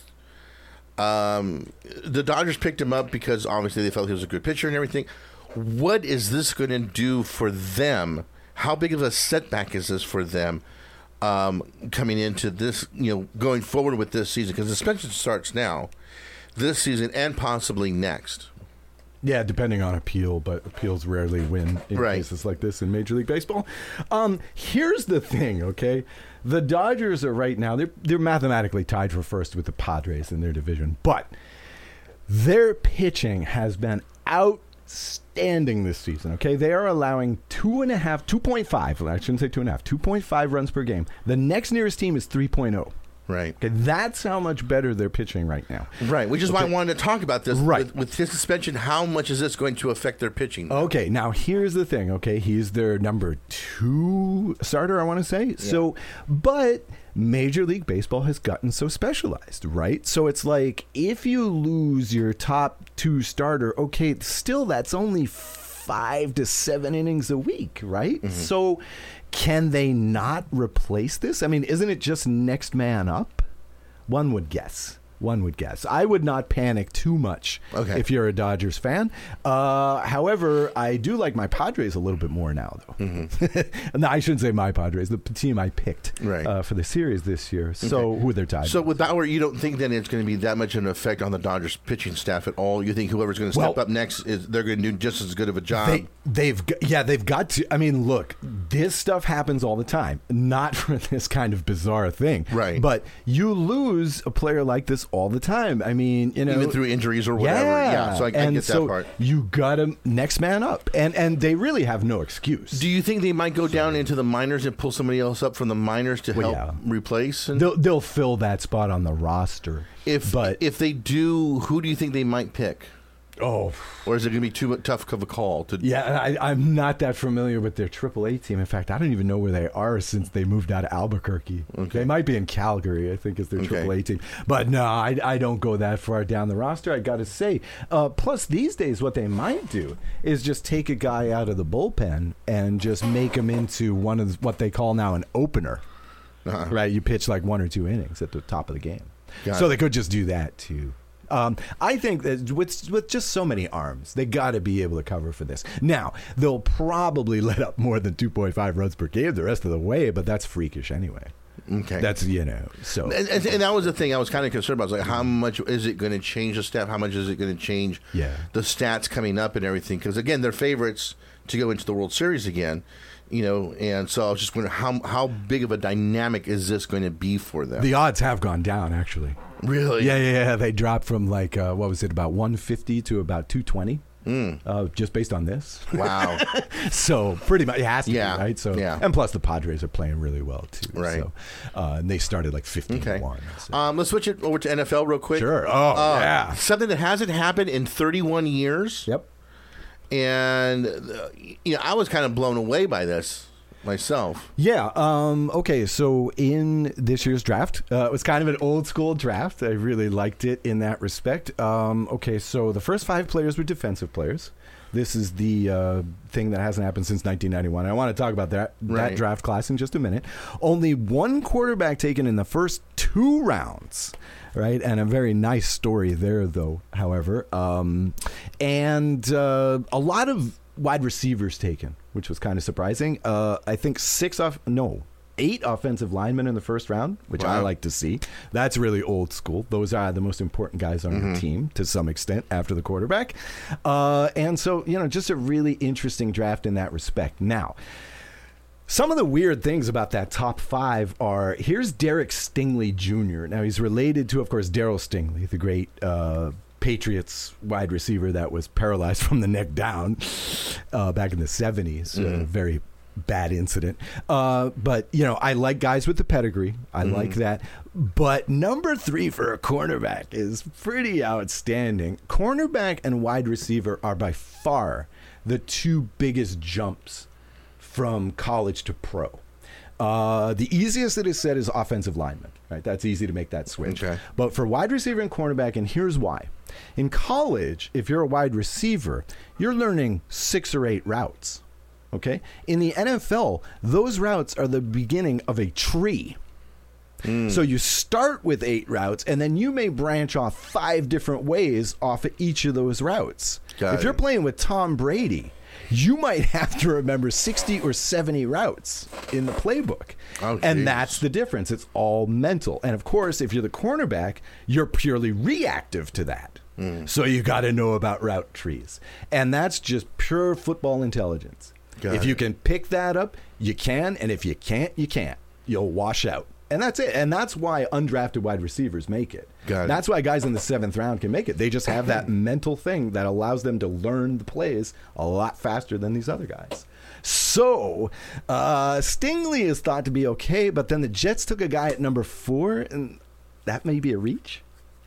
The Dodgers picked him up because obviously they felt he was a good pitcher and everything. What is this going to do for them? How big of a setback is this for them coming into this, going forward with this season? Because the suspension starts now, this season, and possibly next. Yeah, depending on appeal, but appeals rarely win in cases like this in Major League Baseball. Here's the thing, okay? The Dodgers are right now, they're mathematically tied for first with the Padres in their division, but their pitching has been outstanding this season, okay? They are allowing 2.5, I shouldn't say 2.5 runs per game. The next nearest team is 3.0. Right. Okay, that's how much better they're pitching right now. Right, which is why I wanted to talk about this. Right. With his suspension, how much is this going to affect their pitching? Okay, now here's the thing, okay? He's their number 2 starter, I want to say. Yeah. So, but Major League Baseball has gotten so specialized, right? So it's like, if you lose your top 2 starter, okay, still that's only 5 to 7 innings a week, right? Mm-hmm. So can they not replace this? I mean, isn't it just next man up? One would guess. I would not panic too much if you're a Dodgers fan. However, I do like my Padres a little bit more now, though. Mm-hmm. No, I shouldn't say my Padres. The team I picked for the series this year. So who they're tied. So with Bauer, you don't think then it's going to be that much of an effect on the Dodgers pitching staff at all? You think whoever's going to step up next they're going to do just as good of a job? They've got to. I mean, look, this stuff happens all the time. Not for this kind of bizarre thing, right? But you lose a player like this all the time. I mean, even through injuries or whatever. Yeah, so I get that part. You got to next man up, and they really have no excuse. Do you think they might go down into the minors and pull somebody else up from the minors to help replace? They'll fill that spot on the roster. If they do, who do you think they might pick? Oh, or is it going to be too tough of a call? I'm not that familiar with their AAA team. In fact, I don't even know where they are since they moved out of Albuquerque. Okay. They might be in Calgary, I think, is their AAA team. But no, I don't go that far down the roster, I got to say. Plus, these days, what they might do is just take a guy out of the bullpen and just make him into one of what they call now an opener. Uh-huh. Right? You pitch like 1 or 2 innings at the top of the game. They could just do that, too. I think that with just so many arms, they got to be able to cover for this. Now, they'll probably let up more than 2.5 runs per game the rest of the way, but that's freakish anyway. Okay. That's, so. And that was the thing I was kind of concerned about. I was like, how much is it going to change the staff? How much is it going to change the stats coming up and everything? Because, again, they're favorites to go into the World Series again. And so I was just wondering how big of a dynamic is this going to be for them? The odds have gone down, actually. Really? Yeah. They dropped from what was it, about 150 to about 220. Just based on this. Wow. So pretty much it has to be, right? So and plus the Padres are playing really well too. Right. So and they started like 15-1. So. Let's switch it over to NFL real quick. Sure. Something that hasn't happened in 31 years. Yep. And I was kind of blown away by this myself. Yeah. Okay. So in this year's draft, it was kind of an old school draft. I really liked it in that respect. Okay. So the first 5 players were defensive players. This is the thing that hasn't happened since 1991. I want to talk about that draft class in just a minute. Only 1 quarterback taken in the first 2 rounds. Right, and a very nice story there, though, however. And a lot of wide receivers taken, which was kind of surprising. I think 8 offensive linemen in the first round, which I like to see. That's really old school. Those are the most important guys on our team to some extent after the quarterback. And so, just a really interesting draft in that respect. Now, some of the weird things about that top 5 are, here's Derek Stingley Jr. Now, he's related to, of course, Darryl Stingley, the great Patriots wide receiver that was paralyzed from the neck down back in the 70s. Very bad incident. But, I like guys with the pedigree. I like that. But number 3 for a cornerback is pretty outstanding. Cornerback and wide receiver are by far the 2 biggest jumps from college to pro. The easiest that is said is offensive lineman, right? That's easy to make that switch. Okay. But for wide receiver and cornerback, and here's why. In college, if you're a wide receiver, you're learning 6 or 8 routes, okay? In the NFL, those routes are the beginning of a tree. So you start with 8 routes, and then you may branch off 5 different ways off of each of those routes. If you're playing with Tom Brady, you might have to remember 60 or 70 routes in the playbook. And that's the difference. It's all mental. And of course, if you're the cornerback, you're purely reactive to that. So you got to know about route trees. And that's just pure football intelligence. If you can pick that up, you can. And if you can't, you can't. You'll wash out. And that's it. And that's why undrafted wide receivers make it. That's why guys in the 7th round can make it. They just have that mental thing that allows them to learn the plays a lot faster than these other guys. So, Stingley is thought to be okay, but then the Jets took a guy at number 4, and that may be a reach.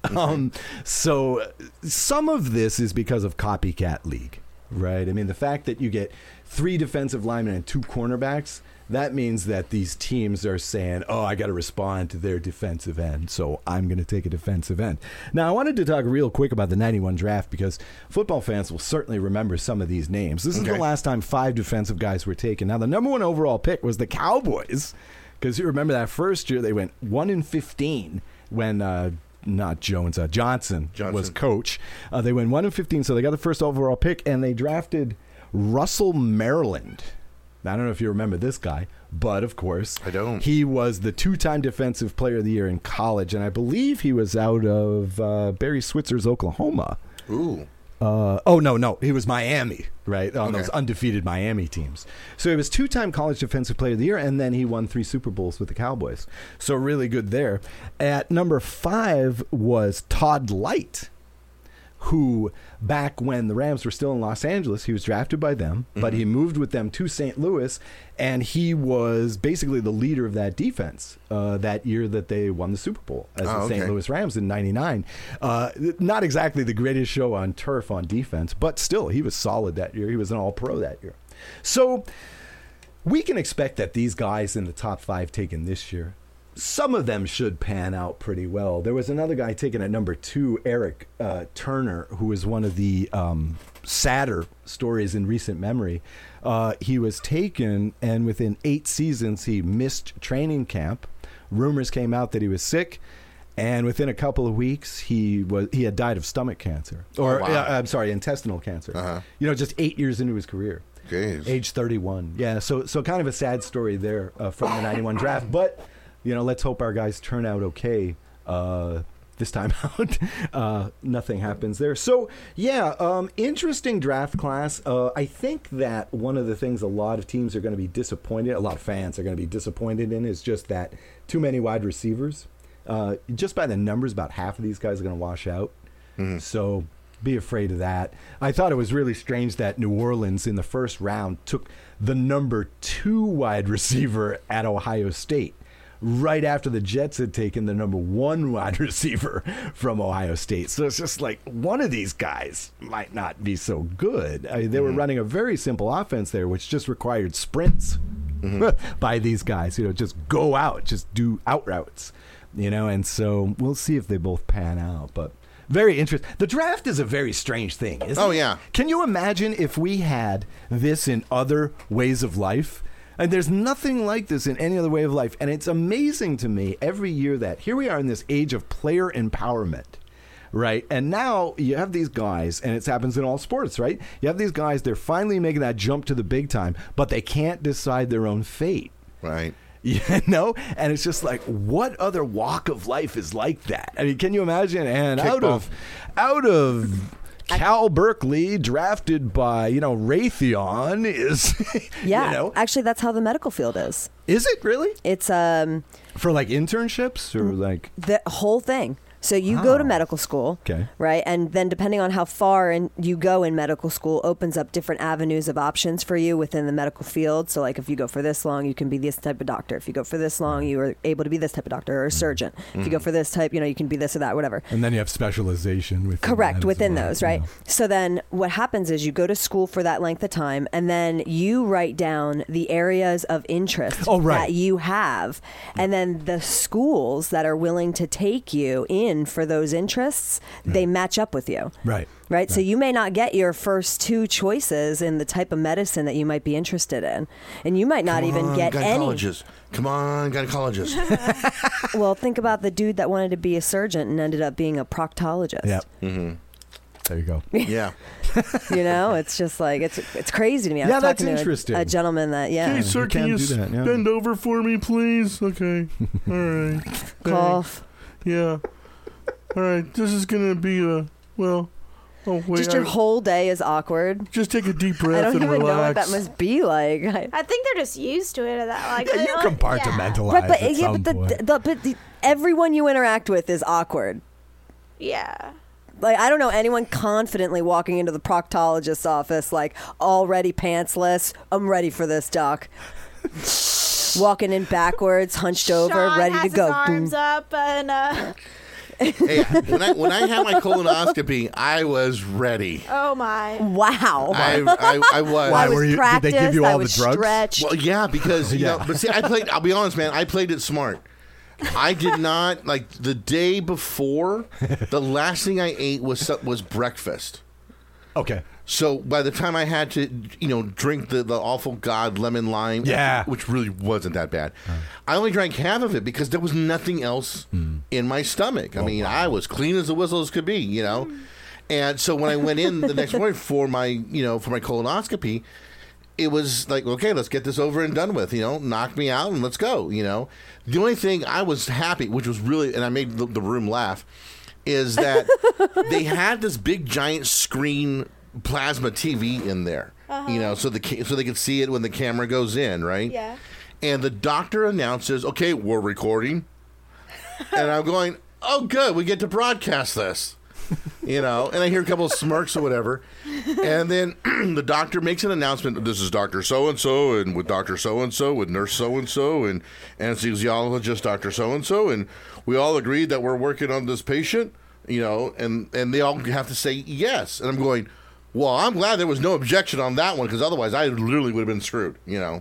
So, some of this is because of copycat league, right? I mean, the fact that you get 3 defensive linemen and 2 cornerbacks, that means that these teams are saying, I got to respond to their defensive end, so I'm going to take a defensive end. Now, I wanted to talk real quick about the 91 draft because football fans will certainly remember some of these names. This is the last time 5 defensive guys were taken. Now, the number 1 overall pick was the Cowboys, because you remember that first year they went 1-15. when not Jones, Johnson was coach. They went 1-15, so they got the first overall pick, and they drafted Russell Maryland. I don't know if you remember this guy, but of course, I don't. He was the 2-time Defensive Player of the Year in college, and I believe he was out of Barry Switzer's Oklahoma. Ooh. No, he was Miami, right? On those undefeated Miami teams. So he was 2-time College Defensive Player of the Year, and then he won 3 Super Bowls with the Cowboys. So really good there. At number 5 was Todd Light, who back when the Rams were still in Los Angeles, he was drafted by them, but he moved with them to St. Louis, and he was basically the leader of that defense that year that they won the Super Bowl as the St. Louis Rams in '99. Not exactly the greatest show on turf on defense, but still, he was solid that year. He was an All-Pro that year. So we can expect that these guys in the top 5 taken this year, some of them should pan out pretty well. There was another guy taken at number 2, Eric Turner, who was one of the sadder stories in recent memory. He was taken, and within 8 seasons, he missed training camp. Rumors came out that he was sick, and within a couple of weeks, he had died of stomach cancer, or intestinal cancer. Just 8 years into his career. Jeez. Age 31. Yeah, so kind of a sad story there from the 91 draft, but let's hope our guys turn out okay this time out. Nothing happens there. So, interesting draft class. I think that one of the things a lot of teams are going to be disappointed, a lot of fans are going to be disappointed in, is just that too many wide receivers. Just by the numbers, about half of these guys are going to wash out. So be afraid of that. I thought it was really strange that New Orleans in the first round took the number 2 wide receiver at Ohio State, right after the Jets had taken the number 1 wide receiver from Ohio State. So it's just like one of these guys might not be so good. They were running a very simple offense there, which just required sprints by these guys. Just go out, just do out routes, and so we'll see if they both pan out. But very interesting. The draft is a very strange thing, isn't it? Oh, yeah. Can you imagine if we had this in other ways of life? And there's nothing like this in any other way of life. And it's amazing to me every year that here we are in this age of player empowerment, right? And now you have these guys, and it happens in all sports, right? You have these guys, they're finally making that jump to the big time, but they can't decide their own fate. Right. And it's just like, what other walk of life is like that? I mean, can you imagine? And out of Cal Berkeley, drafted by, Raytheon, is, actually, that's how the medical field is. Is it really? It's for like internships or like the whole thing. So you go to medical school, right? And then depending on how far you go in medical school opens up different avenues of options for you within the medical field. So like if you go for this long, you can be this type of doctor. If you go for this long, you are able to be this type of doctor or a surgeon. If you go for this type, you can be this or that, whatever. And then you have specialization within those, right? So then what happens is you go to school for that length of time, and then you write down the areas of interest that you have. And then the schools that are willing to take you in for those interests, they match up with you. Right. So you may not get your first 2 choices in the type of medicine that you might be interested in. And you might not even get any. Come on, gynecologist. Well, think about the dude that wanted to be a surgeon and ended up being a proctologist. Yep. There you go. Yeah. It's just like, it's crazy to me. I was that's talking to interesting. a gentleman that, Hey, sir, can you bend over for me, please? Okay. All right. Cough. Yeah. All right. This is going to be just your whole day is awkward. Just take a deep breath and relax. I don't even know what that must be like. I think they're just used to it. You compartmentalize. But everyone you interact with is awkward. Yeah. Like, I don't know anyone confidently walking into the proctologist's office, like, already pantsless. I'm ready for this, doc. Walking in backwards, hunched over, Sean ready has to go. His arms up and. Hey, when I had my colonoscopy, I was ready. Oh my! Wow! I was. Why were you? Did they give you all the drugs? Stretched. Well, yeah, because but see, I played. I'll be honest, man. I played it smart. I did not the day before. The last thing I ate was breakfast. Okay. So by the time I had to, drink the awful God lemon lime, which really wasn't that bad, I only drank half of it because there was nothing else in my stomach. I mean, I was clean as a whistle as could be, And so when I went in the next morning for my colonoscopy, it was like, okay, let's get this over and done with, knock me out and let's go, The only thing I was happy, which was really, and I made the room laugh, is that they had this big giant screen plasma TV in there, so they could see it when the camera goes in, right? Yeah. And the doctor announces, okay, we're recording. And I'm going, oh, good, we get to broadcast this. And I hear a couple of smirks or whatever. And then the doctor makes an announcement. This is Dr. So-and-so, and with Dr. So-and-so, with nurse so-and-so, and anesthesiologist Dr. So-and-so, and we all agreed that we're working on this patient, and they all have to say yes. And I'm going, well, I'm glad there was no objection on that one, because otherwise I literally would have been screwed, Wow.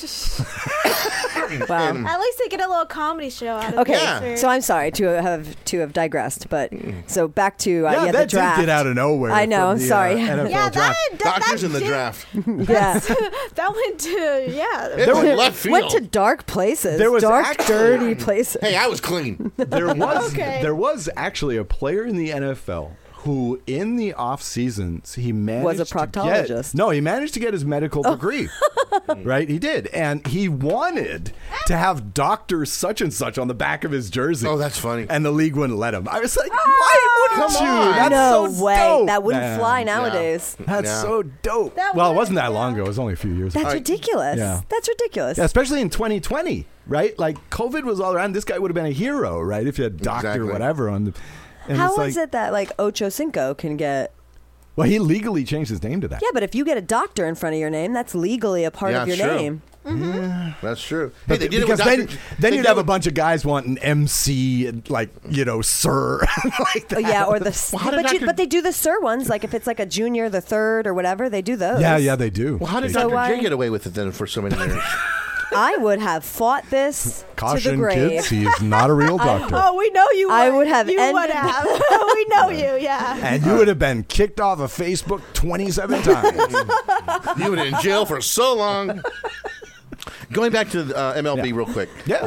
At least they get a little comedy show out of Okay, it. so I'm sorry to have digressed, but so back to that the draft. did get out of nowhere. I know. I'm sorry. NFL Yeah, draft. Doctors in the draft. Yeah, that went to It was left field. went to dark places. There was dark, actually- dirty places. Hey, I was clean. There was Okay. there was actually a player in the NFL who, in the off seasons, he managed Was a proctologist. he managed to get his medical degree. Right, he did, and he wanted to have Dr. Such and Such on the back of his jersey. Oh, that's funny. And the league wouldn't let him. I was like, why wouldn't Come you? on. That's No so way. dope. That wouldn't Man. fly nowadays. That's Yeah. so dope. That Well, it would, wasn't that long ago. It was only a few years ago. That's ridiculous. Yeah. That's ridiculous. Yeah, especially in 2020, right? Like, COVID was all around. This guy would have been a hero, right? If you had doctor Exactly. whatever on the. And How it's like, is it that like Ocho Cinco can get? Well, he legally changed his name to that. Yeah, but if you get a doctor in front of your name, that's legally a part Yeah, of your it's true. name. That's true. But Hey, they did it with because Dr. then they you'd did have it a bunch of guys wanting MC and sir, like that. Oh, yeah, or the how did Dr. but they do the sir ones. Like if it's like a junior, the third, or whatever, they do those. Yeah, they do. Well, how did So Dr. why- J get away with it then for so many years? I would have fought this to the Caution, grave. kids, he is not a real doctor. Oh, we know you would. I would have You ended- would have. We know you, yeah. And you would have been kicked off of Facebook 27 times. You were in jail for so long. Going back to MLB real quick. Yeah.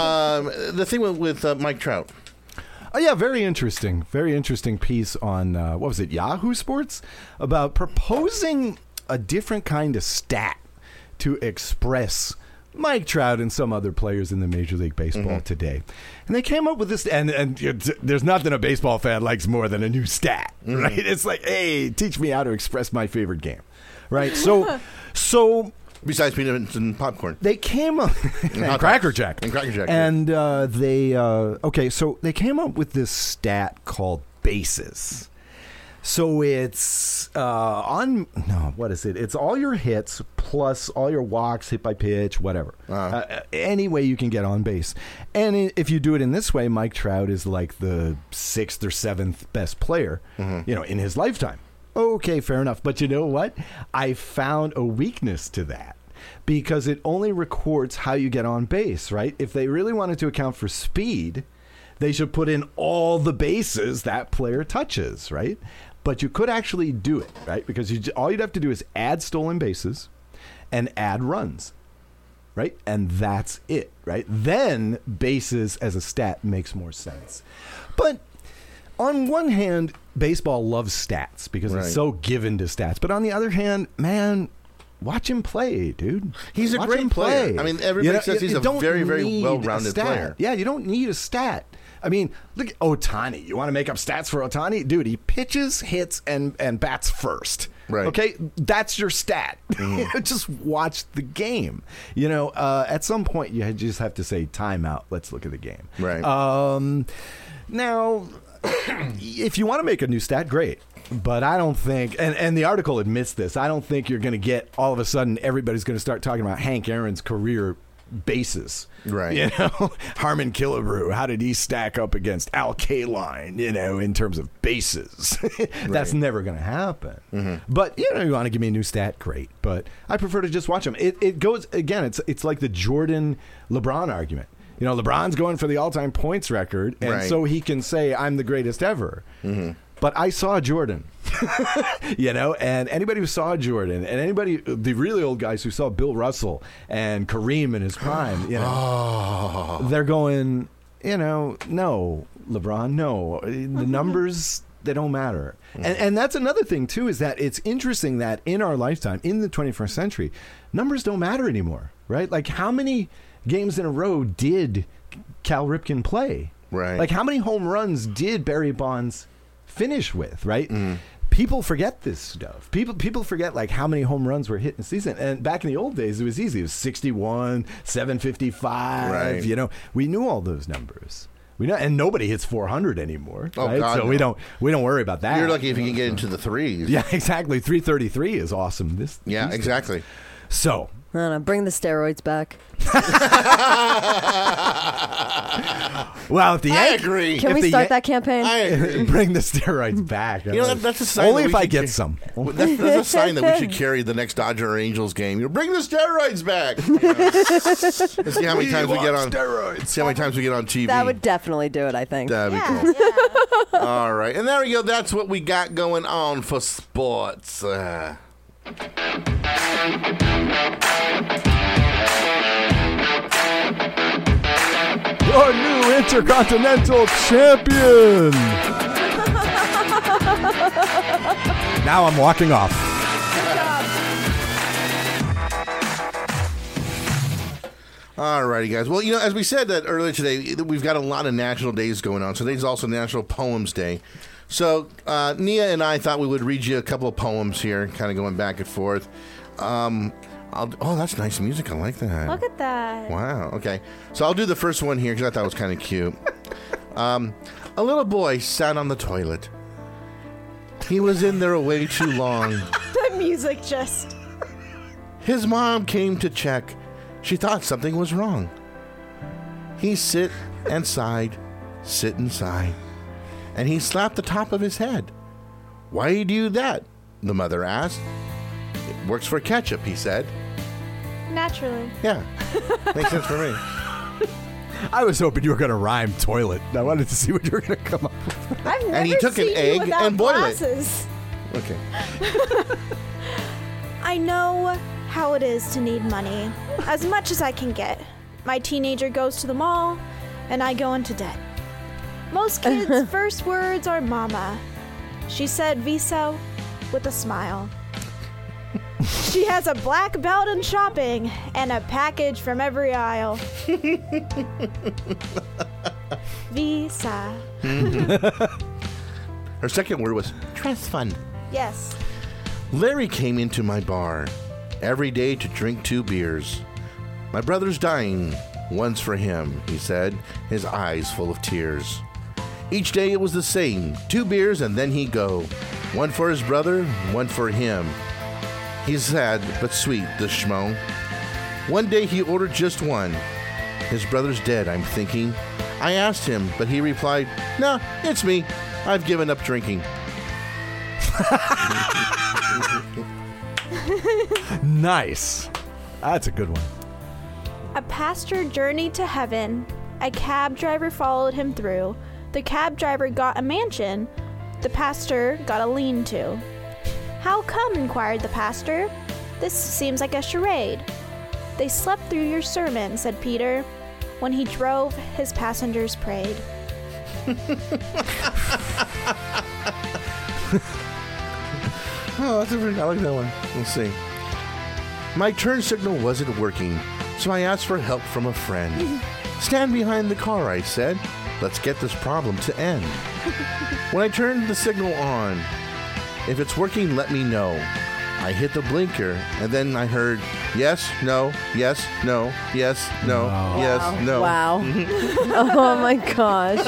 The thing with Mike Trout. Oh, yeah, very interesting. Very interesting piece on, what was it, Yahoo Sports? About proposing a different kind of stat to express Mike Trout and some other players in the Major League Baseball today. And they came up with this, and there's nothing a baseball fan likes more than a new stat, right? It's like, hey, teach me how to express my favorite game, right? So Besides peanuts and popcorn. they came up, and hot Cracker dogs. Jack. And Cracker Jack, And so they came up with this stat called bases. So it's what is it? It's all your hits plus all your walks, hit by pitch, whatever. Any way you can get on base. And if you do it in this way, Mike Trout is like the 6th or 7th best player, in his lifetime. Okay, fair enough. But you know what? I found a weakness to that because it only records how you get on base, right? If they really wanted to account for speed, they should put in all the bases that player touches, right? But you could actually do it, right? Because all you'd have to do is add stolen bases and add runs, right? And that's it, right? Then bases as a stat makes more sense. But on one hand, baseball loves stats because it's so given to stats. But on the other hand, man, watch him play, dude. He's a Watch great him player. play. I mean, everybody says he's a don't very, very need well-rounded a stat. player. Yeah, you don't need a stat. I mean, look at Ohtani. You want to make up stats for Ohtani? Dude, he pitches, hits, and bats first. Right. Okay? That's your stat. Just watch the game. At some point, you just have to say, timeout. Let's look at the game. Right. Now, if you want to make a new stat, great. But I don't think, and the article admits this, I don't think you're going to get, all of a sudden, everybody's going to start talking about Hank Aaron's career bases. Right. Harmon Killebrew, how did he stack up against Al Kaline, in terms of bases? That's never going to happen. But, you want to give me a new stat, great. But I prefer to just watch them. It goes, again, it's like the Jordan-LeBron argument. LeBron's going for the all-time points record, and so he can say, I'm the greatest ever. But I saw Jordan. You know, and anybody who saw Jordan, and anybody, the really old guys who saw Bill Russell and Kareem in his prime, you know, they're going, you know, no, LeBron, no. The numbers, they don't matter. And that's another thing, too, is that it's interesting that in our lifetime, in the 21st century, numbers don't matter anymore, right? Like, how many games in a row did Cal Ripken play? Right. Like, how many home runs did Barry Bonds finish with, right? People forget this stuff. People forget, like, how many home runs were hit in a season. And back in the old days, it was easy. It was 61, 755. Right. You know, we knew all those numbers. We know, and nobody hits 400 anymore. Oh, right? God, so no. we don't worry about that. You're lucky if you can get into the threes. Yeah, exactly. 333 is awesome. Yeah, these exactly. days. So, I don't know, bring the steroids back. well, if the I agree. Can we start that campaign? I agree. bring the steroids back. You know, that's a sign. Only that if we I should get some. That's a sign that we should carry the next Dodger or Angels game. You bring the steroids back. You know. Let's see how many times we get on steroids. See how many times we get on TV. That would definitely do it, I think. That'd be cool. All right, and there we go. That's what we got going on for sports. Your new Intercontinental Champion. Now I'm walking off. All righty, guys. Well, you know, as we said that earlier today, we've got a lot of national days going on. Today's also National Poems Day. So Nia and I thought we would read you a couple of poems here, kind of going back and forth. Oh, that's nice music. I like that. Look at that. Wow. Okay. So I'll do the first one here because I thought it was kind of cute. A little boy sat on the toilet. He was in there way too long. The music just... His mom came to check. She thought something was wrong. He sit and sighed, sit and sigh, and he slapped the top of his head. Why do you do that? The mother asked. It works for ketchup, he said. Naturally. Yeah, makes sense for me. I was hoping you were going to rhyme toilet. I wanted to see what you were going to come up with. I've never And he took an seen you egg without and boiled glasses. it. Okay. I know how it is to need money. As much as I can get. My teenager goes to the mall, and I go into debt. Most kids' first words are mama. She said Visa with a smile. She has a black belt in shopping and a package from every aisle. Visa. Her second word was trust fund. Yes. Larry came into my bar every day to drink 2 beers. My brother's dying. One's for him, he said, his eyes full of tears. Each day it was the same. 2 beers and then he'd go. One for his brother, one for him. He's sad but sweet, this schmo. One day he ordered just one. His brother's dead, I'm thinking. I asked him, but he replied, "No, it's me. I've given up drinking." Nice. That's a good one. A pastor journeyed to heaven. A cab driver followed him through. The cab driver got a mansion. The pastor got a lean-to. How come? Inquired the pastor. This seems like a charade. They slept through your sermon, said Peter. When he drove, his passengers prayed. Oh, that's I like that one. Let's see. My turn signal wasn't working, so I asked for help from a friend. Stand behind the car, I said. Let's get this problem to end. When I turned the signal on, if it's working, let me know. I hit the blinker, and then I heard, yes, no, yes, no, yes, no, yes, no. Wow. Oh my gosh.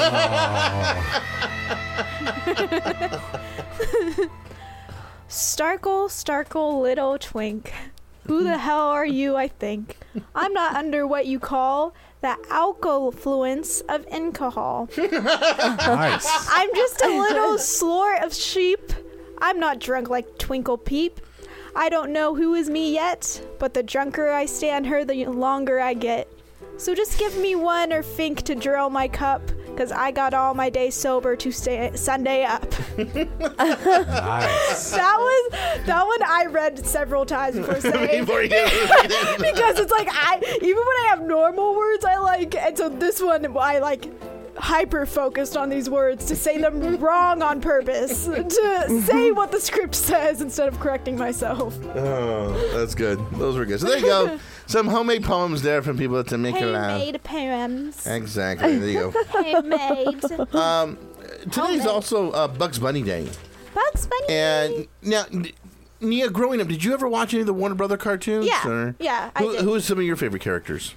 Starkle, Starkle, little twink. Who the hell are you, I think? I'm not under what you call the alkafluence of alcohol. Nice. I'm just a little slore of sheep. I'm not drunk like Twinkle Peep. I don't know who is me yet, but the drunker I stand her, the longer I get. So just give me one or fink to drill my cup. because I got all my days sober to stay Sunday up. Nice. That one I read several times before saying. Before you Because it's like even when I have normal words I like, and so this one I like hyper focused on these words to say them wrong on purpose, to say what the script says instead of correcting myself. Oh, that's good. Those were good. So there you go. Some homemade poems there from people to make you laugh. Handmade poems. Exactly. There you go. Handmade. Today's also Bugs Bunny Day. Bugs Bunny. And now, Nia, growing up, did you ever watch any of the Warner Brother cartoons? Yeah. Or Yeah, I did. Who are some of your favorite characters?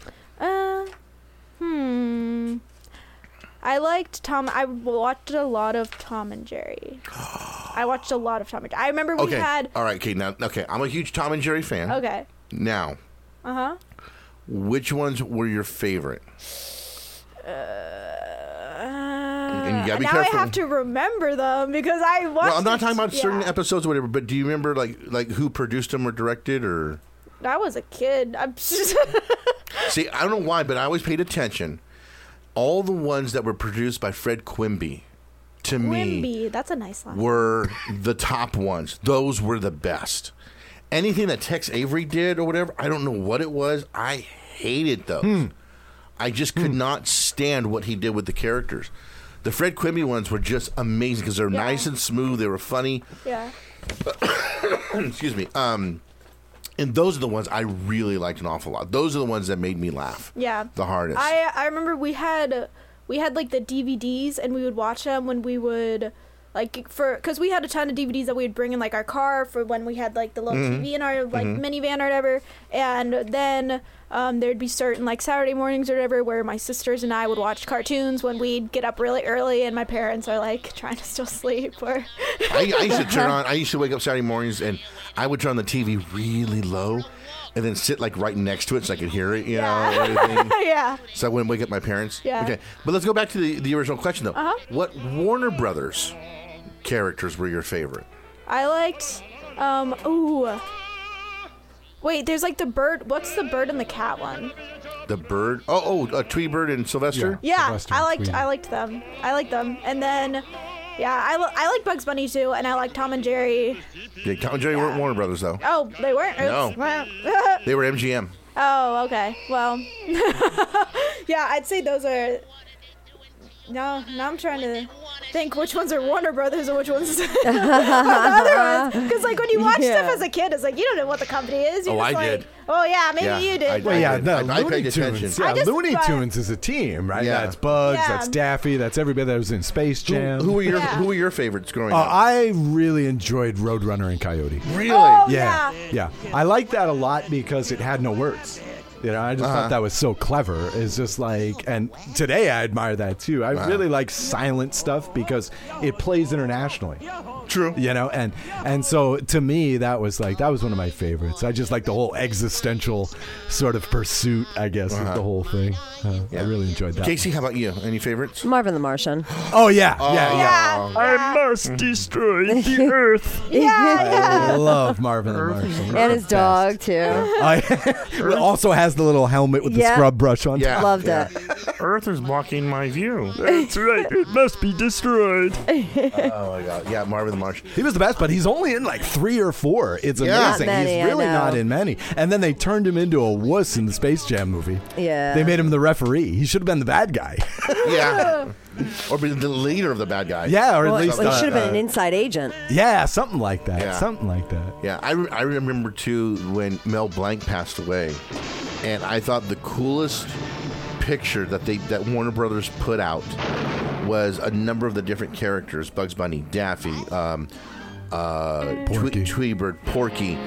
I liked Tom. I watched a lot of Tom and Jerry. I watched a lot of Tom and Jerry. I remember we had. All right. Okay. Now. Okay. I'm a huge Tom and Jerry fan. Okay. Now. Which ones were your favorite? And you gotta be now careful. I have to remember them because I watched. Well, I'm not talking about certain yeah. episodes or whatever, but do you remember like who produced them or directed or? I was a kid. I'm just See, I don't know why, but I always paid attention. All the ones that were produced by Fred Quimby, to me, Quimby. That's a nice line. were the top ones. Those were the best. Anything that Tex Avery did or whatever, I don't know what it was. I hated those. I just could not stand what he did with the characters. The Fred Quimby ones were just amazing because they're nice and smooth. They were funny. Yeah. Excuse me. And those are the ones I really liked an awful lot. Those are the ones that made me laugh. Yeah. The hardest. I remember we had like the DVDs and we would watch them when we would because we had a ton of DVDs that we would bring in like our car for when we had like the little TV in our like minivan or whatever, and then there'd be certain like Saturday mornings or whatever where my sisters and I would watch cartoons when we'd get up really early and my parents are like trying to still sleep or I used to wake up Saturday mornings and I would turn on the TV really low and then sit like right next to it so I could hear it, you know, and everything. yeah. So I wouldn't wake up my parents. Yeah. Okay. But let's go back to the original question though. What Warner Brothers characters were your favorite? I liked wait, there's like the bird. What's the bird and the cat one? The bird. Tweebird and Sylvester. Yeah, Sylvester I and liked Tweety. them. I liked them. And then, yeah, I like Bugs Bunny too, and I like Tom and Jerry. Yeah, Tom and Jerry weren't Warner Brothers though. Oh, they weren't. No. Oops. They were MGM. Oh, okay. Well, yeah, I'd say those are. No, now I'm trying to think which ones are Warner Brothers or which ones are the other ones. Because like when you watch stuff as a kid, it's like you don't know what the company is. You're Oh, just I like, did. Oh yeah, maybe you did. Well, yeah, no, I Looney paid attention. Tunes. I Yeah, just- Looney Tunes is a team, right? Yeah. That's Bugs, Yeah. that's Daffy, that's everybody that was in Space Jam. Who were your Yeah. Who were your favorites growing up? I really enjoyed Roadrunner and Coyote. Really? Oh, Yeah, yeah. yeah. I liked that a lot because it had no words. You know, I just thought that was so clever. It's just like, and today I admire that too. I really like silent stuff because it plays internationally. True. You know, and so to me that was one of my favorites. I just like the whole existential sort of pursuit, I guess, of the whole thing. I really enjoyed that. Casey, how about you? Any favorites? Marvin the Martian. Oh yeah, yeah. Yeah. I must destroy the Earth. Yeah. I love Marvin the Martian. And his dog, too. It also has the little helmet with the Yeah. scrub brush on Yeah. top. Loved it. Earth is blocking my view. That's right. It must be destroyed. Oh my God! Yeah, Marvin the Martian. He was the best, but he's only in like 3 or 4. It's Yeah. amazing. Not many, He's I really know. not in many. And then they turned him into a wuss in the Space Jam movie. Yeah. They made him the referee. He should have been the bad guy. Yeah, or be the leader of the bad guy. Yeah, or Well, at least he should have been an inside agent. yeah, something like that. Yeah. Something like that. Yeah, I remember too when Mel Blanc passed away, and I thought the coolest picture that Warner Brothers put out was a number of the different characters: Bugs Bunny, Daffy, Porky. Tweebird, Porky,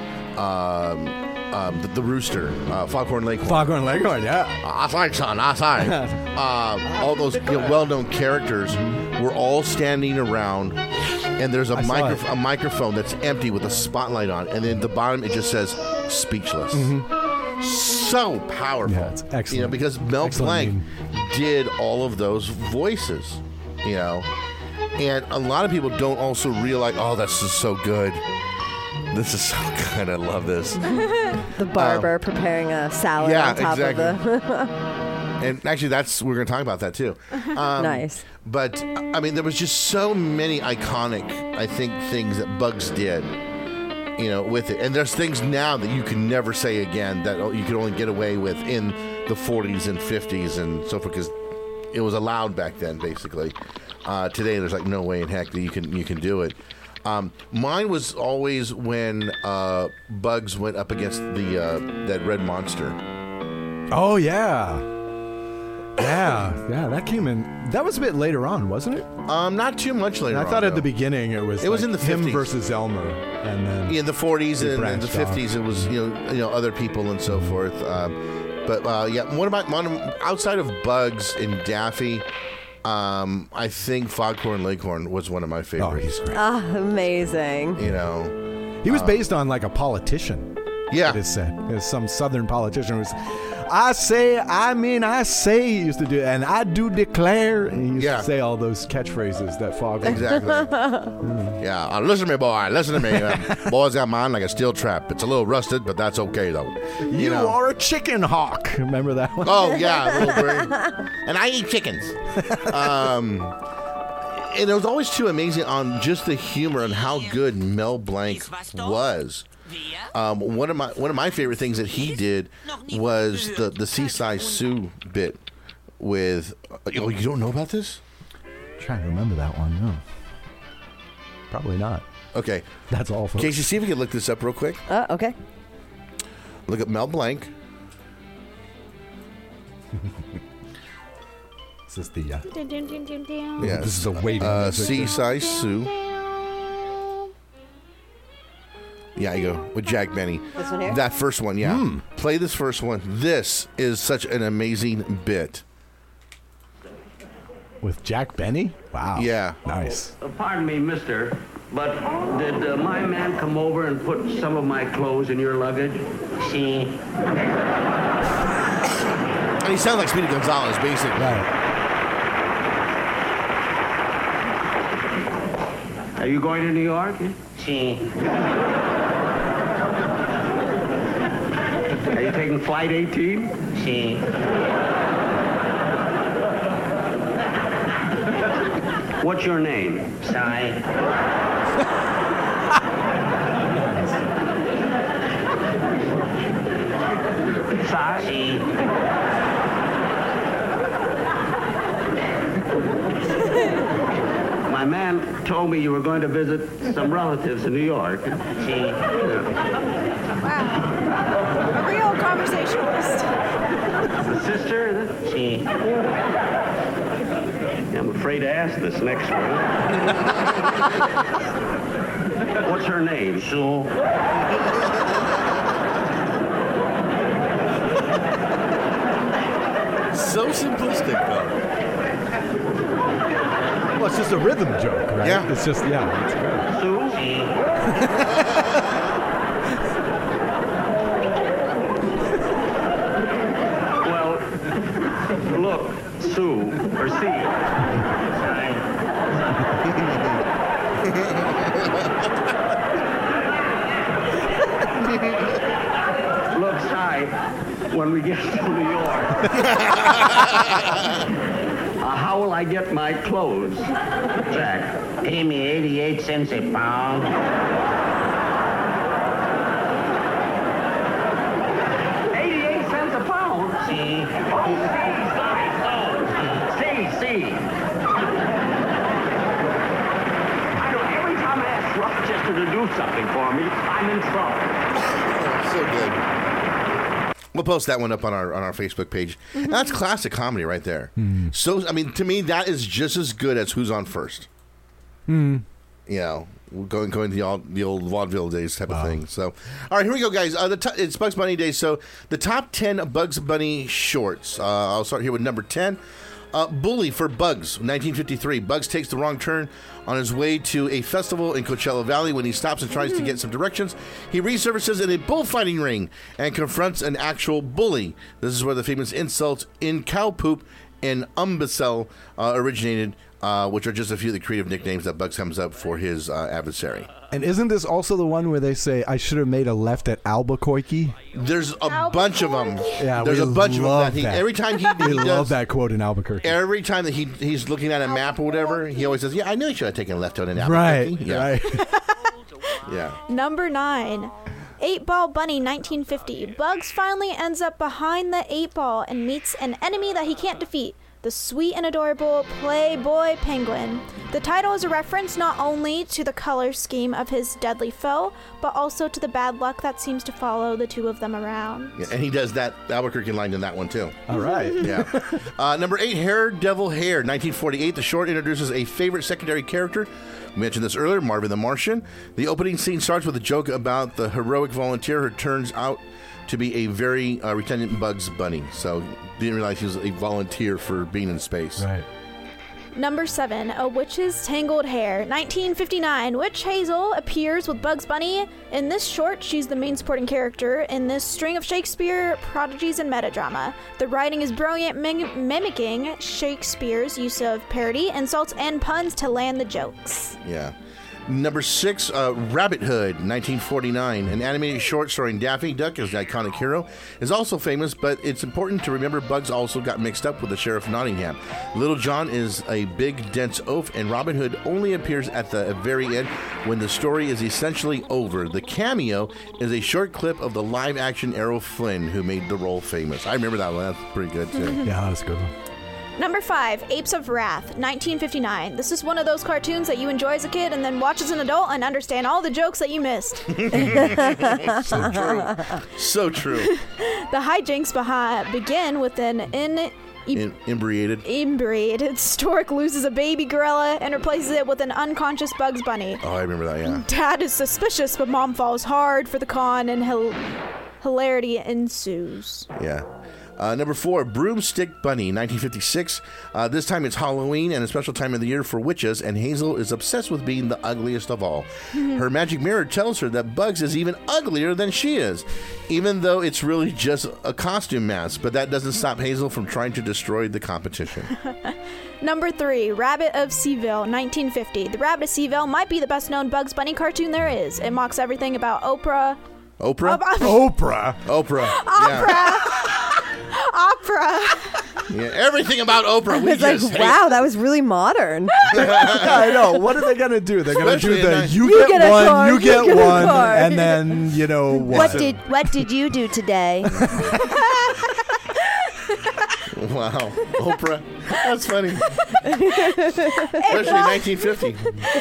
the Rooster, Foghorn Leghorn. Foghorn Leghorn, yeah. Aside, son, aside. All those well-known characters were all standing around, and there's a I saw it. microphone that's empty with a spotlight on, and then at the bottom it just says "speechless." So powerful. Yeah, it's excellent. You know, because Mel Excellent Blanc did all of those voices. You know, and a lot of people don't also realize, oh, this is so good. This is so good. I love this. The barber preparing a salad yeah, on top exactly. of the. And actually, we're going to talk about that too. Nice. But I mean, there was just so many iconic, I think, things that Bugs did. With it. And there's things now that you can never say again that you could only get away with in the 40s and 50s and so forth, because it was allowed back then, basically. Today, there's like no way in heck that you can do it. Mine was always when Bugs went up against that red monster. Oh, yeah. Yeah, that came in. That was a bit later on, wasn't it? Not too much later. I thought at the beginning it was in the 50s. Him versus Elmer, and then in the 40s and the 50s it was other people and so forth. But what about outside of Bugs and Daffy? I think Foghorn Leghorn was one of my favorites. Oh, he's great. Amazing. He was based on like a politician. Yeah, it is said. There's some Southern politician who was. I say, he used to do, and I do declare, and he used to say all those catchphrases that Foghorn. Exactly. Yeah, listen to me, boy. Listen to me. Boy's got mine like a steel trap. It's a little rusted, but that's okay, though. You are a chicken hawk. Remember that one? Oh, yeah, little bird. And I eat chickens. And it was always too amazing on just the humor and how good Mel Blanc was. One of my favorite things that he did was the Seaside Sue bit with. You don't know about this? I'm trying to remember that one. No, probably not. Okay, that's all. Folks. Casey, see if we can look this up real quick. Okay. Look at Mel Blanc. Is this the? Yeah, this is a waiting. Seaside Sue. Yeah, you go with Jack Benny. This one here? That first one, yeah. Play this first one. This is such an amazing bit. With Jack Benny? Wow. Yeah. Nice. Pardon me, mister, but did my man come over and put some of my clothes in your luggage? See? And he sounds like Speedy Gonzalez, basically. Right. Are you going to New York? See? Are you taking flight 18? See. What's your name? Sai. Sai? See. My man told me you were going to visit some relatives in New York. See. Wow. A real conversationalist. The sister? She. I'm afraid to ask this next one. What's her name? Sue. So simplistic, though. Well, it's just a rhythm joke, right? Yeah. It's just, it's good. Sue. Look, Sue, or C. Look, Si, when we get to New York, how will I get my clothes? Jack, pay me 88 cents a pound. 88 cents a pound? See? See. I know every time I ask Rochester to do something for me, I'm in trouble. So good. We'll post that one up on our Facebook page. Mm-hmm. That's classic comedy right there. Mm. So, I mean, to me, that is just as good as Who's on First. Mm. Going to the old vaudeville days type of thing. So, all right, here we go, guys. It's Bugs Bunny Day. So, the top 10 Bugs Bunny shorts. I'll start here with number 10. Bully for Bugs, 1953. Bugs takes the wrong turn on his way to a festival in Coachella Valley. When he stops and tries to get some directions, he resurfaces in a bullfighting ring and confronts an actual bully. This is where the famous insult "in cow poop" and Umbacell originated, which are just a few of the creative nicknames that Bugs comes up for his adversary. And isn't this also the one where they say, I should have made a left at Albuquerque? There's a bunch of them. Yeah, there's we a bunch of them. love That that. every time he We does, love that quote in Albuquerque. every time that he's looking at a map or whatever, he always says, "Yeah, I knew I should have taken a left out in Right, Albuquerque." Yeah, right. yeah. Number 9. 8-Ball Bunny 1950. Bugs finally ends up behind the 8-ball and meets an enemy that he can't defeat. The sweet and adorable Playboy Penguin. The title is a reference not only to the color scheme of his deadly foe, but also to the bad luck that seems to follow the two of them around. Yeah, and he does that Albuquerque line in that one too. All right. Yeah. Number 8, Hair Devil Hair, 1948. The short introduces a favorite secondary character. We mentioned this earlier, Marvin the Martian. The opening scene starts with a joke about the heroic volunteer who turns out to be a very retentant Bugs Bunny. So didn't realize he was a volunteer for being in space. Right. Number 7, A Witch's Tangled Hair, 1959. Witch Hazel appears with Bugs Bunny. In this short, she's the main supporting character in this string of Shakespeare prodigies and metadrama. The writing is brilliant, mimicking Shakespeare's use of parody, insults, and puns to land the jokes. Yeah. Number 6, Rabbit Hood, 1949. An animated short starring Daffy Duck as the iconic hero is also famous, but it's important to remember Bugs also got mixed up with the Sheriff of Nottingham. Little John is a big, dense oaf, and Robin Hood only appears at the very end when the story is essentially over. The cameo is a short clip of the live-action Errol Flynn, who made the role famous. I remember that one. That's pretty good, too. Yeah, that's a good one. Number 5, Apes of Wrath, 1959. This is one of those cartoons that you enjoy as a kid and then watch as an adult and understand all the jokes that you missed. So true. So true. The hijinks begin with an inebriated stork loses a baby gorilla and replaces it with an unconscious Bugs Bunny. Oh, I remember that, yeah. Dad is suspicious, but Mom falls hard for the con and hilarity ensues. Yeah. Number 4, Broomstick Bunny, 1956. This time it's Halloween and a special time of the year for witches, and Hazel is obsessed with being the ugliest of all. Her magic mirror tells her that Bugs is even uglier than she is, even though it's really just a costume mask, but that doesn't stop Hazel from trying to destroy the competition. Number 3, Rabbit of Seville, 1950. The Rabbit of Seville might be the best known Bugs Bunny cartoon there is. It mocks everything about Oprah. Oprah? Oprah. Opera. Yeah, everything about Oprah. We It's like, just hate. wow, that was really modern. I know. What are they going to do? They're going to do Especially the in you You get get a one, card, you get you get a one, card. and then, you know, what? What did you do today? Wow. Oprah. That's funny. Especially in 1950.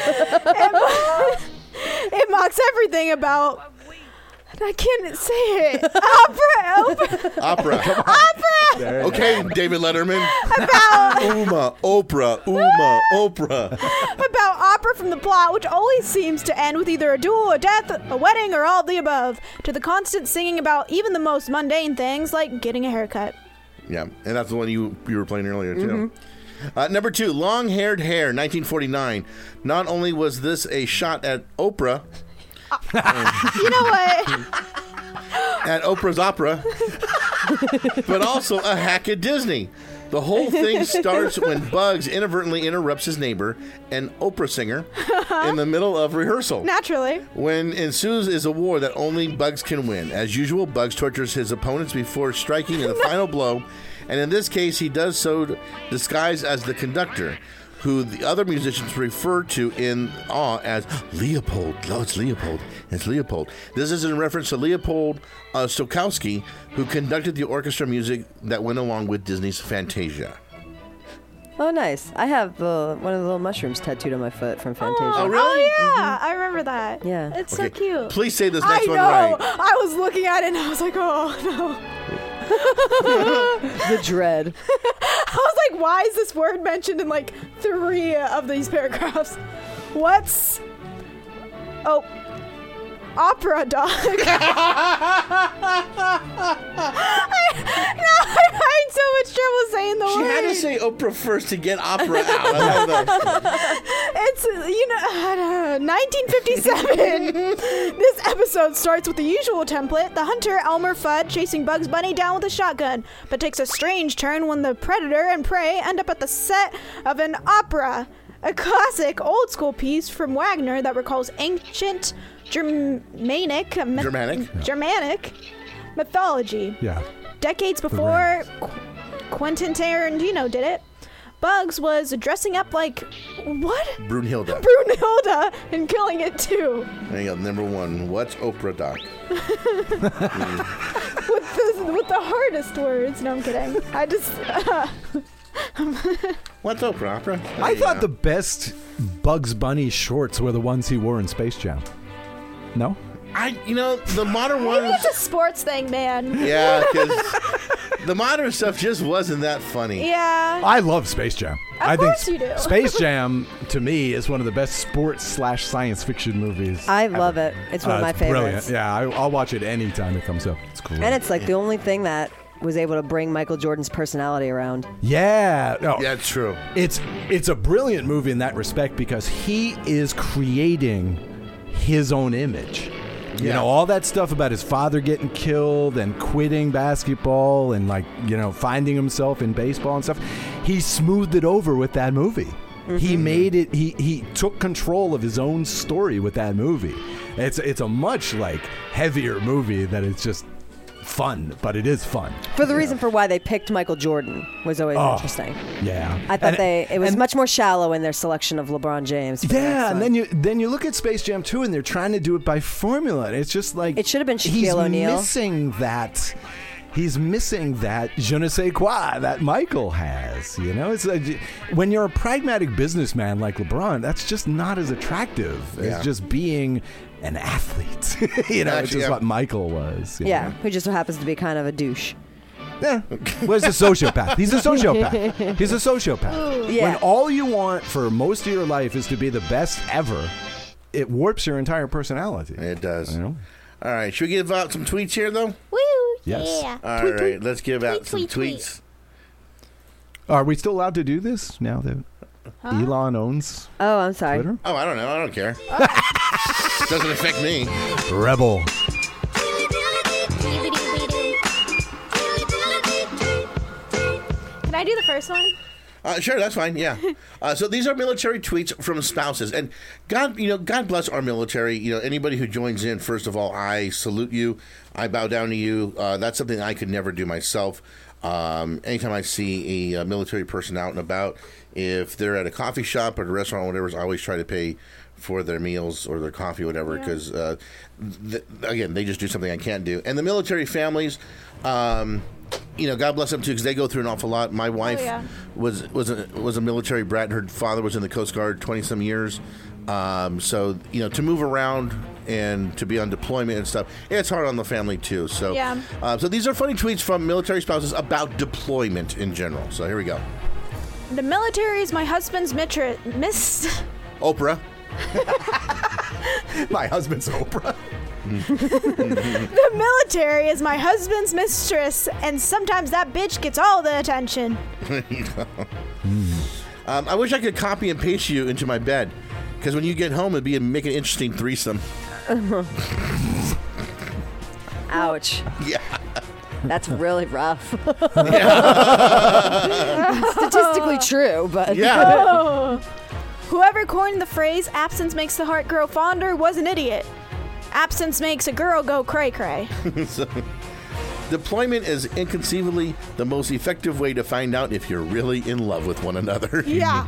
It mocks everything about... I can't say it. Opera. Okay, David Letterman. Oprah. About opera from the plot, which always seems to end with either a duel, a death, a wedding, or all of the above, to the constant singing about even the most mundane things like getting a haircut. Yeah, and that's the one you were playing earlier, too. Number 2, Long-Haired Hair, 1949. Not only was this a shot at Oprah... You know what? At Oprah's opera, but also a hack at Disney. The whole thing starts when Bugs inadvertently interrupts his neighbor, an opera singer, in the middle of rehearsal. Naturally. When ensues is a war that only Bugs can win. As usual, Bugs tortures his opponents before striking in the final blow, and in this case, he does so disguised as the conductor, who the other musicians refer to in awe as Leopold. Oh, it's Leopold. It's Leopold. This is in reference to Leopold Stokowski, who conducted the orchestra music that went along with Disney's Fantasia. Oh, nice. I have one of the little mushrooms tattooed on my foot from Fantasia. Oh, really? Oh, yeah. I remember that. Yeah. It's so cute. Please say this I next know. one right. I was looking at it and I was like, oh, no. The dread. I was like, why is this word mentioned in like 3 of these paragraphs? What's... Oh... Opera dog. I'm having so much trouble saying the word. She had to say Oprah first to get opera out. I love that. It's 1957. This episode starts with the usual template: the hunter Elmer Fudd chasing Bugs Bunny down with a shotgun, but takes a strange turn when the predator and prey end up at the set of an opera, a classic old school piece from Wagner that recalls ancient Germanic mythology. Yeah. Decades before Quentin Tarantino did it, Bugs was dressing up like what? Brunhilde. Brunhilde and killing it too. There you go. Number 1. What's Oprah, Doc? with the hardest words. No, I'm kidding. I just. What's Oprah? Opera? I thought the best Bugs Bunny shorts were the ones he wore in Space Jam. No? The modern ones. It's a sports thing, man. Yeah, because the modern stuff just wasn't that funny. Yeah. I love Space Jam. Of course you do. Space Jam, to me, is one of the best sports/science fiction movies. I love it. It's one of my favorites. Brilliant. Yeah, I'll watch it anytime it comes up. It's cool. And it's like the only thing that was able to bring Michael Jordan's personality around. Yeah. No, Yeah, it's true. It's a brilliant movie in that respect because he is creating his own image. You know, all that stuff about his father getting killed and quitting basketball and, finding himself in baseball and stuff. He smoothed it over with that movie. Mm-hmm. He made it, he took control of his own story with that movie. It's a much, heavier movie that it's just fun, but it is fun. For the reason for why they picked Michael Jordan was always interesting. Yeah. I thought it was much more shallow in their selection of LeBron James. Yeah, and then you look at Space Jam 2 and they're trying to do it by formula. And it's just like it should have been Shaquille O'Neal. He's missing that je ne sais quoi that Michael has. It's when you're a pragmatic businessman like LeBron, that's just not as attractive as just being an athlete. Which is what Michael was. Yeah, who just happens to be kind of a douche. Yeah. Where's the sociopath? He's a sociopath. Ooh, yeah. When all you want for most of your life is to be the best ever, it warps your entire personality. It does. All right. Should we give out some tweets here, though? Woo! Yes. Yeah. All right. Let's give out some tweets. Are we still allowed to do this now that Elon owns Oh, I'm sorry. Twitter? Oh, I don't know. I don't care. Doesn't affect me. Rebel. Can I do the first one? Sure, that's fine. Yeah. So these are military tweets from spouses, and God bless our military. Anybody who joins in, first of all, I salute you. I bow down to you. That's something I could never do myself. Anytime I see a military person out and about, if they're at a coffee shop or a restaurant or whatever, I always try to pay for their meals or their coffee or whatever, because again, they just do something I can't do. And the military families, God bless them too, because they go through an awful lot. My wife was a military brat, and her father was in the Coast Guard 20-some years. So to move around and to be on deployment and stuff, it's hard on the family too. So so these are funny tweets from military spouses about deployment in general. So here we go. The military is my husband's Oprah. My husband's Oprah. The military is my husband's mistress, and sometimes that bitch gets all the attention. I wish I could copy and paste you into my bed, because when you get home, it'd make an interesting threesome. Ouch. Yeah. That's really rough. Yeah. Statistically true, but yeah. Whoever coined the phrase "absence makes the heart grow fonder" was an idiot. Absence makes a girl go cray-cray. So, deployment is inconceivably the most effective way to find out if you're really in love with one another. Yeah.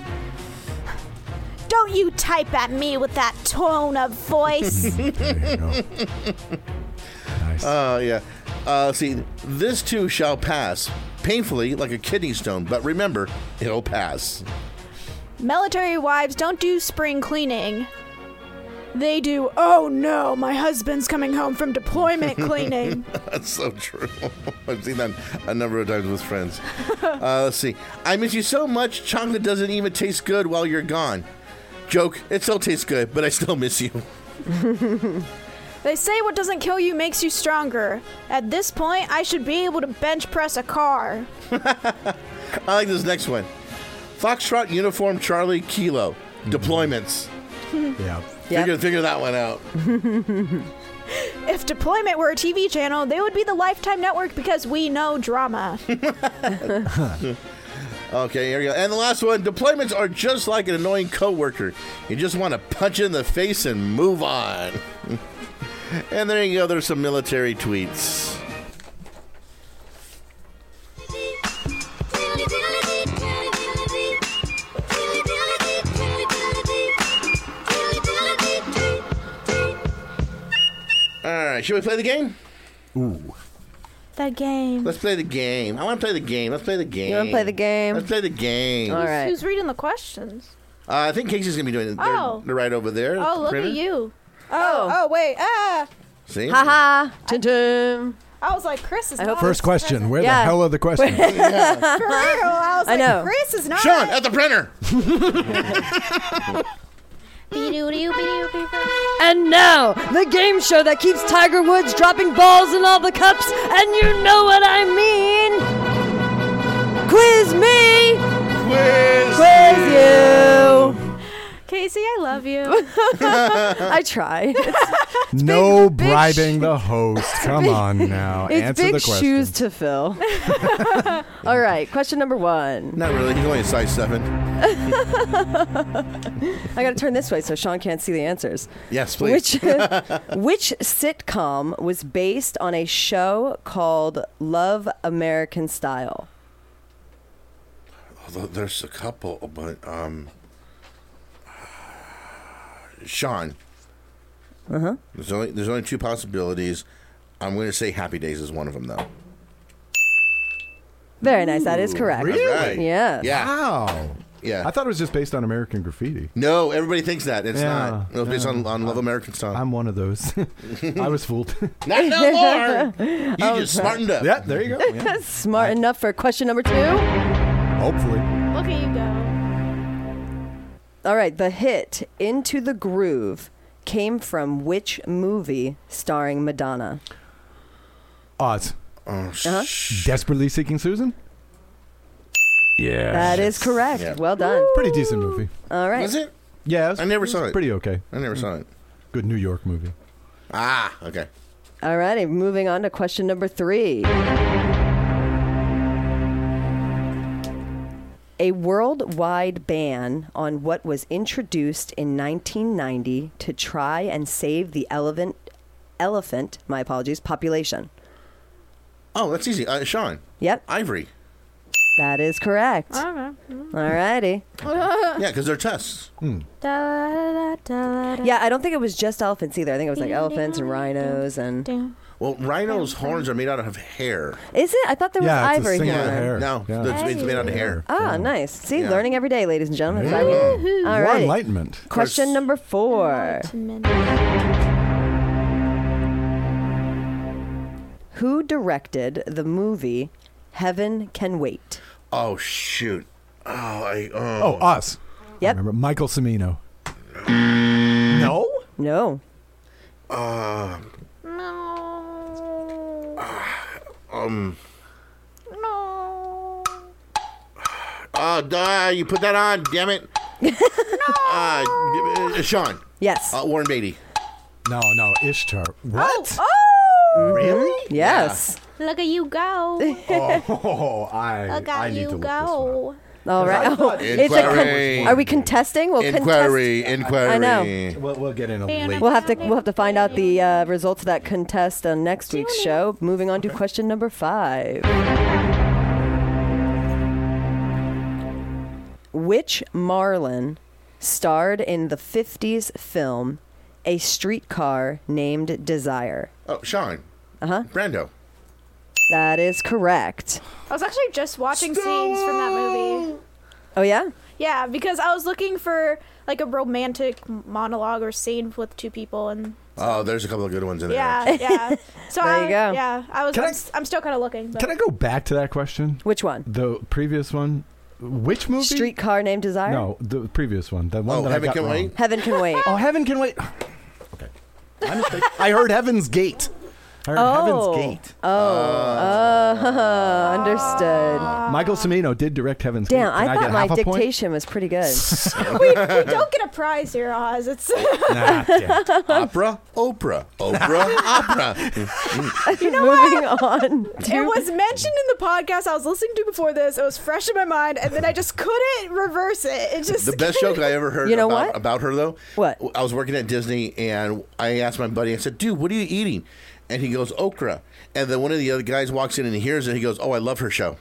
Don't you type at me with that tone of voice. There you go. Nice. Yeah. See, this too shall pass. Painfully, like a kidney stone, but remember, it'll pass. Military wives don't do spring cleaning. They do, oh no, my husband's coming home from deployment cleaning. That's so true. I've seen that a number of times with friends. Let's see. I miss you so much, chocolate doesn't even taste good while you're gone. Joke, it still tastes good, but I still miss you. They say what doesn't kill you makes you stronger. At this point, I should be able to bench press a car. I like this next one. Foxtrot Uniform Charlie Kilo. Deployments. Yeah. Figure that one out. If Deployment were a TV channel, they would be the Lifetime Network because we know drama. Okay, here we go. And the last one, deployments are just like an annoying coworker. You just want to punch in the face and move on. And there you go. There's some military tweets. All right, should we play the game? Ooh. The game. Let's play the game. I want to play the game. Let's play the game. You want to play the game? Let's play the game. All right. Who's reading the questions? I think Casey's going to be doing it. They're right over there. Oh, look Printer. at you. Oh, wait. See? Ha-ha. Chum-chum. I was like, Chris is not. First question. Where Yeah. the hell are the questions? For real. I was I like, know. Chris is not. Sean, at the printer. And now, the game show that keeps Tiger Woods dropping balls in all the cups, and you know what I mean. Quiz me. Quiz you. Casey, I love you. I try. No big bribing the host. Come on now. It's Answer big the question. shoes to fill. All right, question number 1. Not really. He's only a size 7. I got to turn this way so Sean can't see the answers. Yes, please. Which sitcom was based on a show called Love American Style? There's a couple, but Sean. There's only 2 possibilities. I'm going to say Happy Days is one of them, though. Very nice. That is correct. Really? Right. Yeah. Yeah. Wow. Yeah. I thought it was just based on American Graffiti. No, everybody thinks that. It's Yeah. not. It was based on Love American Style. I'm one of those. I was fooled. Not no more. You just smartened up. Yeah, there you go. Yeah. Smart enough for question number 2? Hopefully. Look at you go. All right. The hit Into the Groove came from which movie starring Madonna? Oz. Oh, Desperately Seeking Susan? Yeah. That is correct. Yeah. Well done. Pretty decent movie. All right. Was it? Yeah. I never saw it. Pretty okay. I never saw it. Good New York movie. Ah, okay. All righty. Moving on to question number 3. A worldwide ban on what was introduced in 1990 to try and save the elephant, my apologies, population. Oh, that's easy. Sean. Yep, Ivory. that is correct. Okay. All righty. Yeah, because they're tests. Yeah, I don't think it was just elephants either. I think it was like elephants and rhinos and... Well, rhinos' horns are made out of hair. Is it? I thought there was Yeah, it's a ivory single here. hair. No, Yeah. it's made out of hair. Ah, nice. See, Yeah. learning every day, ladies and gentlemen. Yeah. All More right. enlightenment. Question number 4. Who directed the movie Heaven Can Wait? Oh, shoot. Oh, Oz. Yep. I remember Michael Cimino. No? No. You put that on, damn it. Sean. Yes. Warren Beatty. No, Ishtar. What? Oh! Really? Yes. Look at you go. Oh, Look I at need you to look go. All right. I thought- Inquiry. Are we contesting? We'll Inquiry. I know. this one. We'll get in a late. We'll have to find out the results of that contest on next week's show. Moving on to question number 5. Which Marlin starred in the 50s film A Streetcar Named Desire? Oh, Sean. Brando. That is correct. I was actually just watching scenes from that movie. Oh, yeah? Yeah, because I was looking for like a romantic monologue or scene with 2 people, and Oh, there's a couple of good ones in there. yeah. So There you go. Yeah, I'm still kind of looking. But. Can I go back to that question? Which one? The previous one? Which movie? Streetcar Named Desire? No, the previous one. The one Oh, that Heaven I got Can wrong. Wait? Heaven Can Wait. Oh, Heaven Can Wait. Okay. My mistake. I heard Heaven's Gate. I heard Heaven's Gate. Understood. Michael Cimino did direct Heaven's Gate. Damn, Can I thought get my half a point? dictation was pretty good. we don't get a prize here, Oz. It's Nah, damn. Opera, Oprah, opera. Moving on. It was mentioned in the podcast I was listening to before this. It was fresh in my mind, and then I just couldn't reverse it. It just The best joke I ever heard You know what? about her, though. What? I was working at Disney, and I asked my buddy, I said, dude, what are you eating? And he goes, okra. And then one of the other guys walks in and he hears it. He goes, oh, I love her show.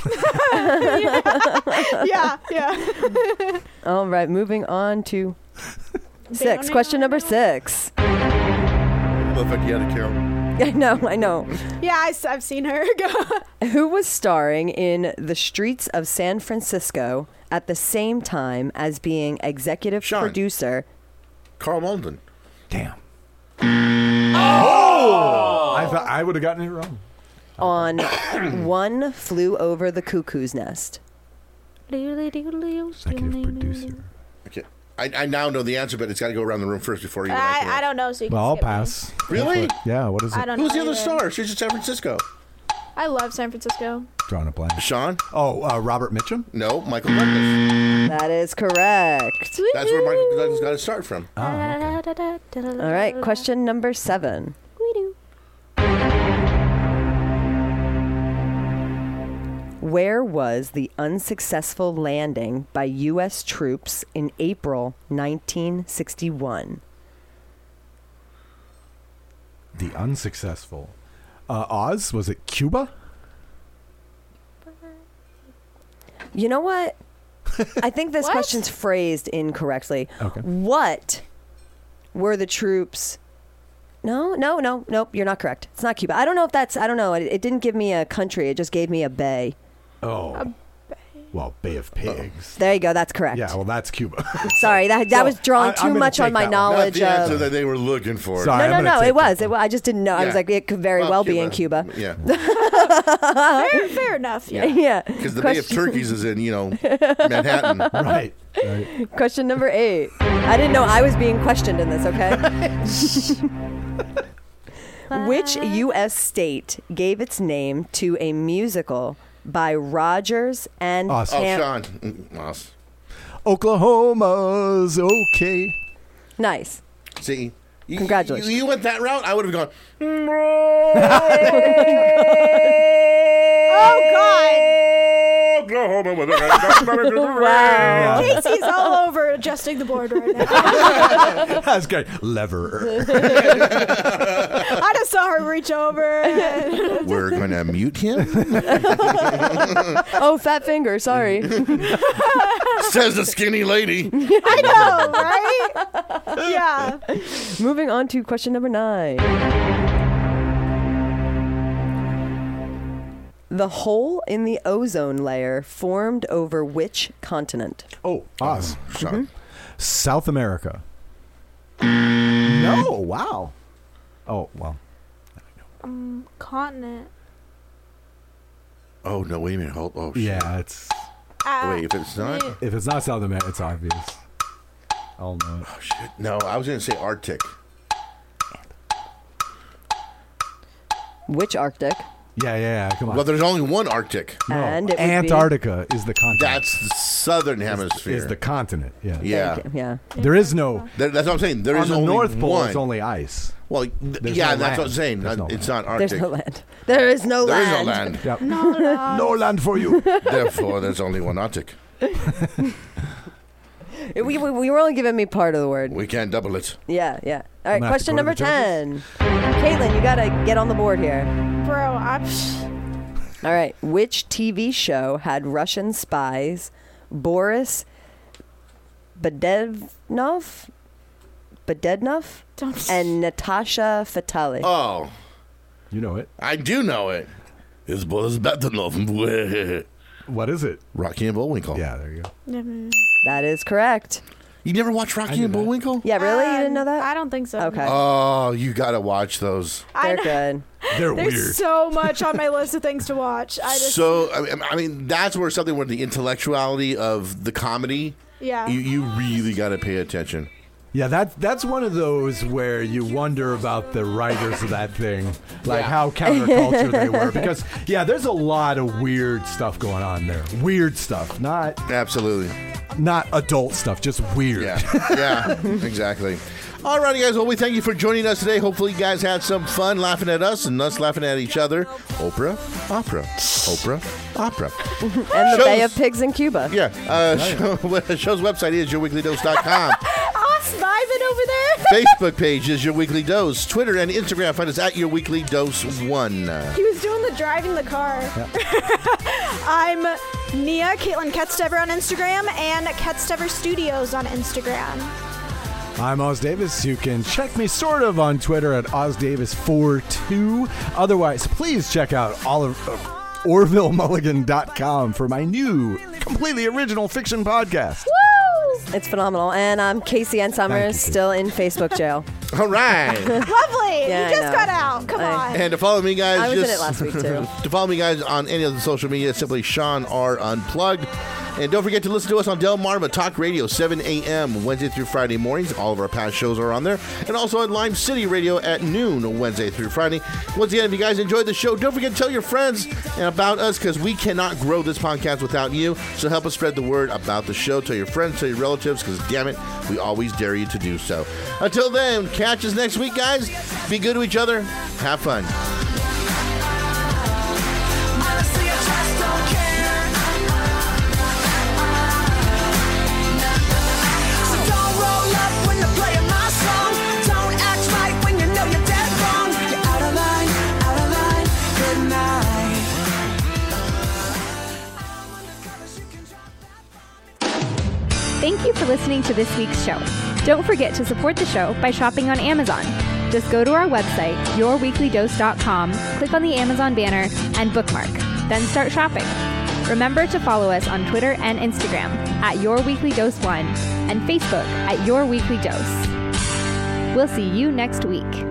yeah. All right, moving on to 6. Question number 6. Motherfucker, you had a Carol. I know. Yeah, I've seen her go. Who was starring in The Streets of San Francisco at the same time as being executive Sean. producer? Carl Malden. Damn. Oh! I thought I would have gotten it wrong. On One Flew Over the Cuckoo's Nest. Executive producer. Okay. I now know the answer, but it's got to go around the room first before you can ask me. I don't know, so you can Well, I'll skip me. pass. Really? Yeah, what is it? I don't Who's know. the other either. star? She's in San Francisco. I love San Francisco. Drawing a blank. Sean? Oh, Robert Mitchum? No, Michael Douglas. That is correct. That's where Michael Douglas got to start from. All right, question number 7. Where was the unsuccessful landing by U.S. troops in April 1961? The unsuccessful. Oz? Was it Cuba? You know what? I think this What? question's phrased incorrectly. Okay. What were the troops? No, nope, you're not correct. It's not Cuba. I don't know if that's, I don't know. It didn't give me a country. It just gave me a bay. Oh. Well, Bay of Pigs. There you go. That's correct. Yeah, well, that's Cuba. Sorry, that was drawing I'm too gonna much on take my that one. knowledge That's the answer of. that they were looking for. Sorry. I'm gonna No, take it was. that one. I just didn't know. I was Yeah. like, it could very well be in Cuba. Yeah. Fair enough. Yeah. Yeah. Because the Bay of Turkeys is in, Manhattan. Right. Question number 8. I didn't know I was being questioned in this, okay? Which U.S. state gave its name to a musical by Rogers and Us. Oh, Ham- Sean. Us. Oklahoma's okay. Nice. See? Congratulations. You went that route, I would have gone, Oh God! Oklahoma. Wow. Casey's all over adjusting the board right now. That's great. Lever. I just saw her reach over. And We're going to mute him? Oh, fat finger. Sorry. Says the skinny lady. I know, right? Yeah. Moving on to question number 9. The hole in the ozone layer formed over which continent? Oh, Oz. Sean. South America. No. Wow. Oh, well. Continent. Oh, no, wait a minute. Oh, shit. Yeah, it's. Wait, if it's not? If it's not South America, it's obvious. I'll know it. Oh, shit. No, I was going to say Arctic. Which Arctic? Yeah. Come on. Well, there's only one Arctic. No, And it would be- Antarctica is the continent. That's the southern hemisphere. is the continent. Yeah. Yeah. Yeah. There is no. That's what I'm saying. There on is the only North Pole, one. it's only ice. Well, There's yeah, no that's what I'm land. saying. There's no It's land. not Arctic. There's no land. There is no There is land. no land. Yep. No. No land for you. Therefore, there's only one Arctic. We were only giving me part of the word. We can't double it. Yeah. All right, gonna have to question go to number the 10. Caitlin, you got to get on the board here. Bro, I'm... All right. Which TV show had Russian spies Boris Badednov Don't... and Natasha Fatali? Oh, You know it. I do know it. It's Boris Badenov. What is it? Rocky and Bullwinkle. Yeah, there you go. That is correct. You never watched Rocky knew and that. Bullwinkle? Yeah, really? You didn't know that? I don't think so. Okay. Oh, you got to watch those. They're good. They're There's weird. so much on my list of things to watch. I mean, that's where something where the intellectuality of the comedy, Yeah. you really got to pay attention. Yeah, that's one of those where you wonder about the writers of that thing, like how counterculture they were. Because, there's a lot of weird stuff going on there. Weird stuff. Absolutely. Not adult stuff, just weird. Yeah, exactly. All righty, guys. Well, we thank you for joining us today. Hopefully, you guys had some fun laughing at us and us laughing at each other. Oprah, opera. Oprah, opera. And the Bay of Pigs in Cuba. Yeah. Show's website is yourweeklydose.com. Vibing over there. Facebook page is Your Weekly Dose. Twitter and Instagram, find us at Your Weekly Dose 1. He was doing the driving the car. I'm Nia, Caitlin Ketstever on Instagram, and Ketstever Studios on Instagram. I'm Oz Davis. You can check me sort of on Twitter at OzDavis42. Otherwise, please check out OrvilleMulligan.com for my new, completely original fiction podcast. It's phenomenal. And I'm Casey Ann Summers, still in Facebook jail. All right. Lovely. Yeah, you just got out. Come on. And to follow me, guys, I was in it last week, too. To follow me, guys, on any of the social media, simply Sean R. Unplugged. And don't forget to listen to us on Del Marva Talk Radio, 7 a.m. Wednesday through Friday mornings. All of our past shows are on there. And also at Lime City Radio at noon, Wednesday through Friday. Once again, if you guys enjoyed the show, don't forget to tell your friends about us, because we cannot grow this podcast without you. So help us spread the word about the show. Tell your friends, tell your relatives, because damn it, we always dare you to do so. Until then, catch us next week, guys. Be good to each other. Have fun. Thank you for listening to this week's show. Don't forget to support the show by shopping on Amazon. Just go to our website, yourweeklydose.com, click on the Amazon banner, and bookmark. Then start shopping. Remember to follow us on Twitter and Instagram at YourWeeklyDose1 and Facebook at YourWeeklyDose. We'll see you next week.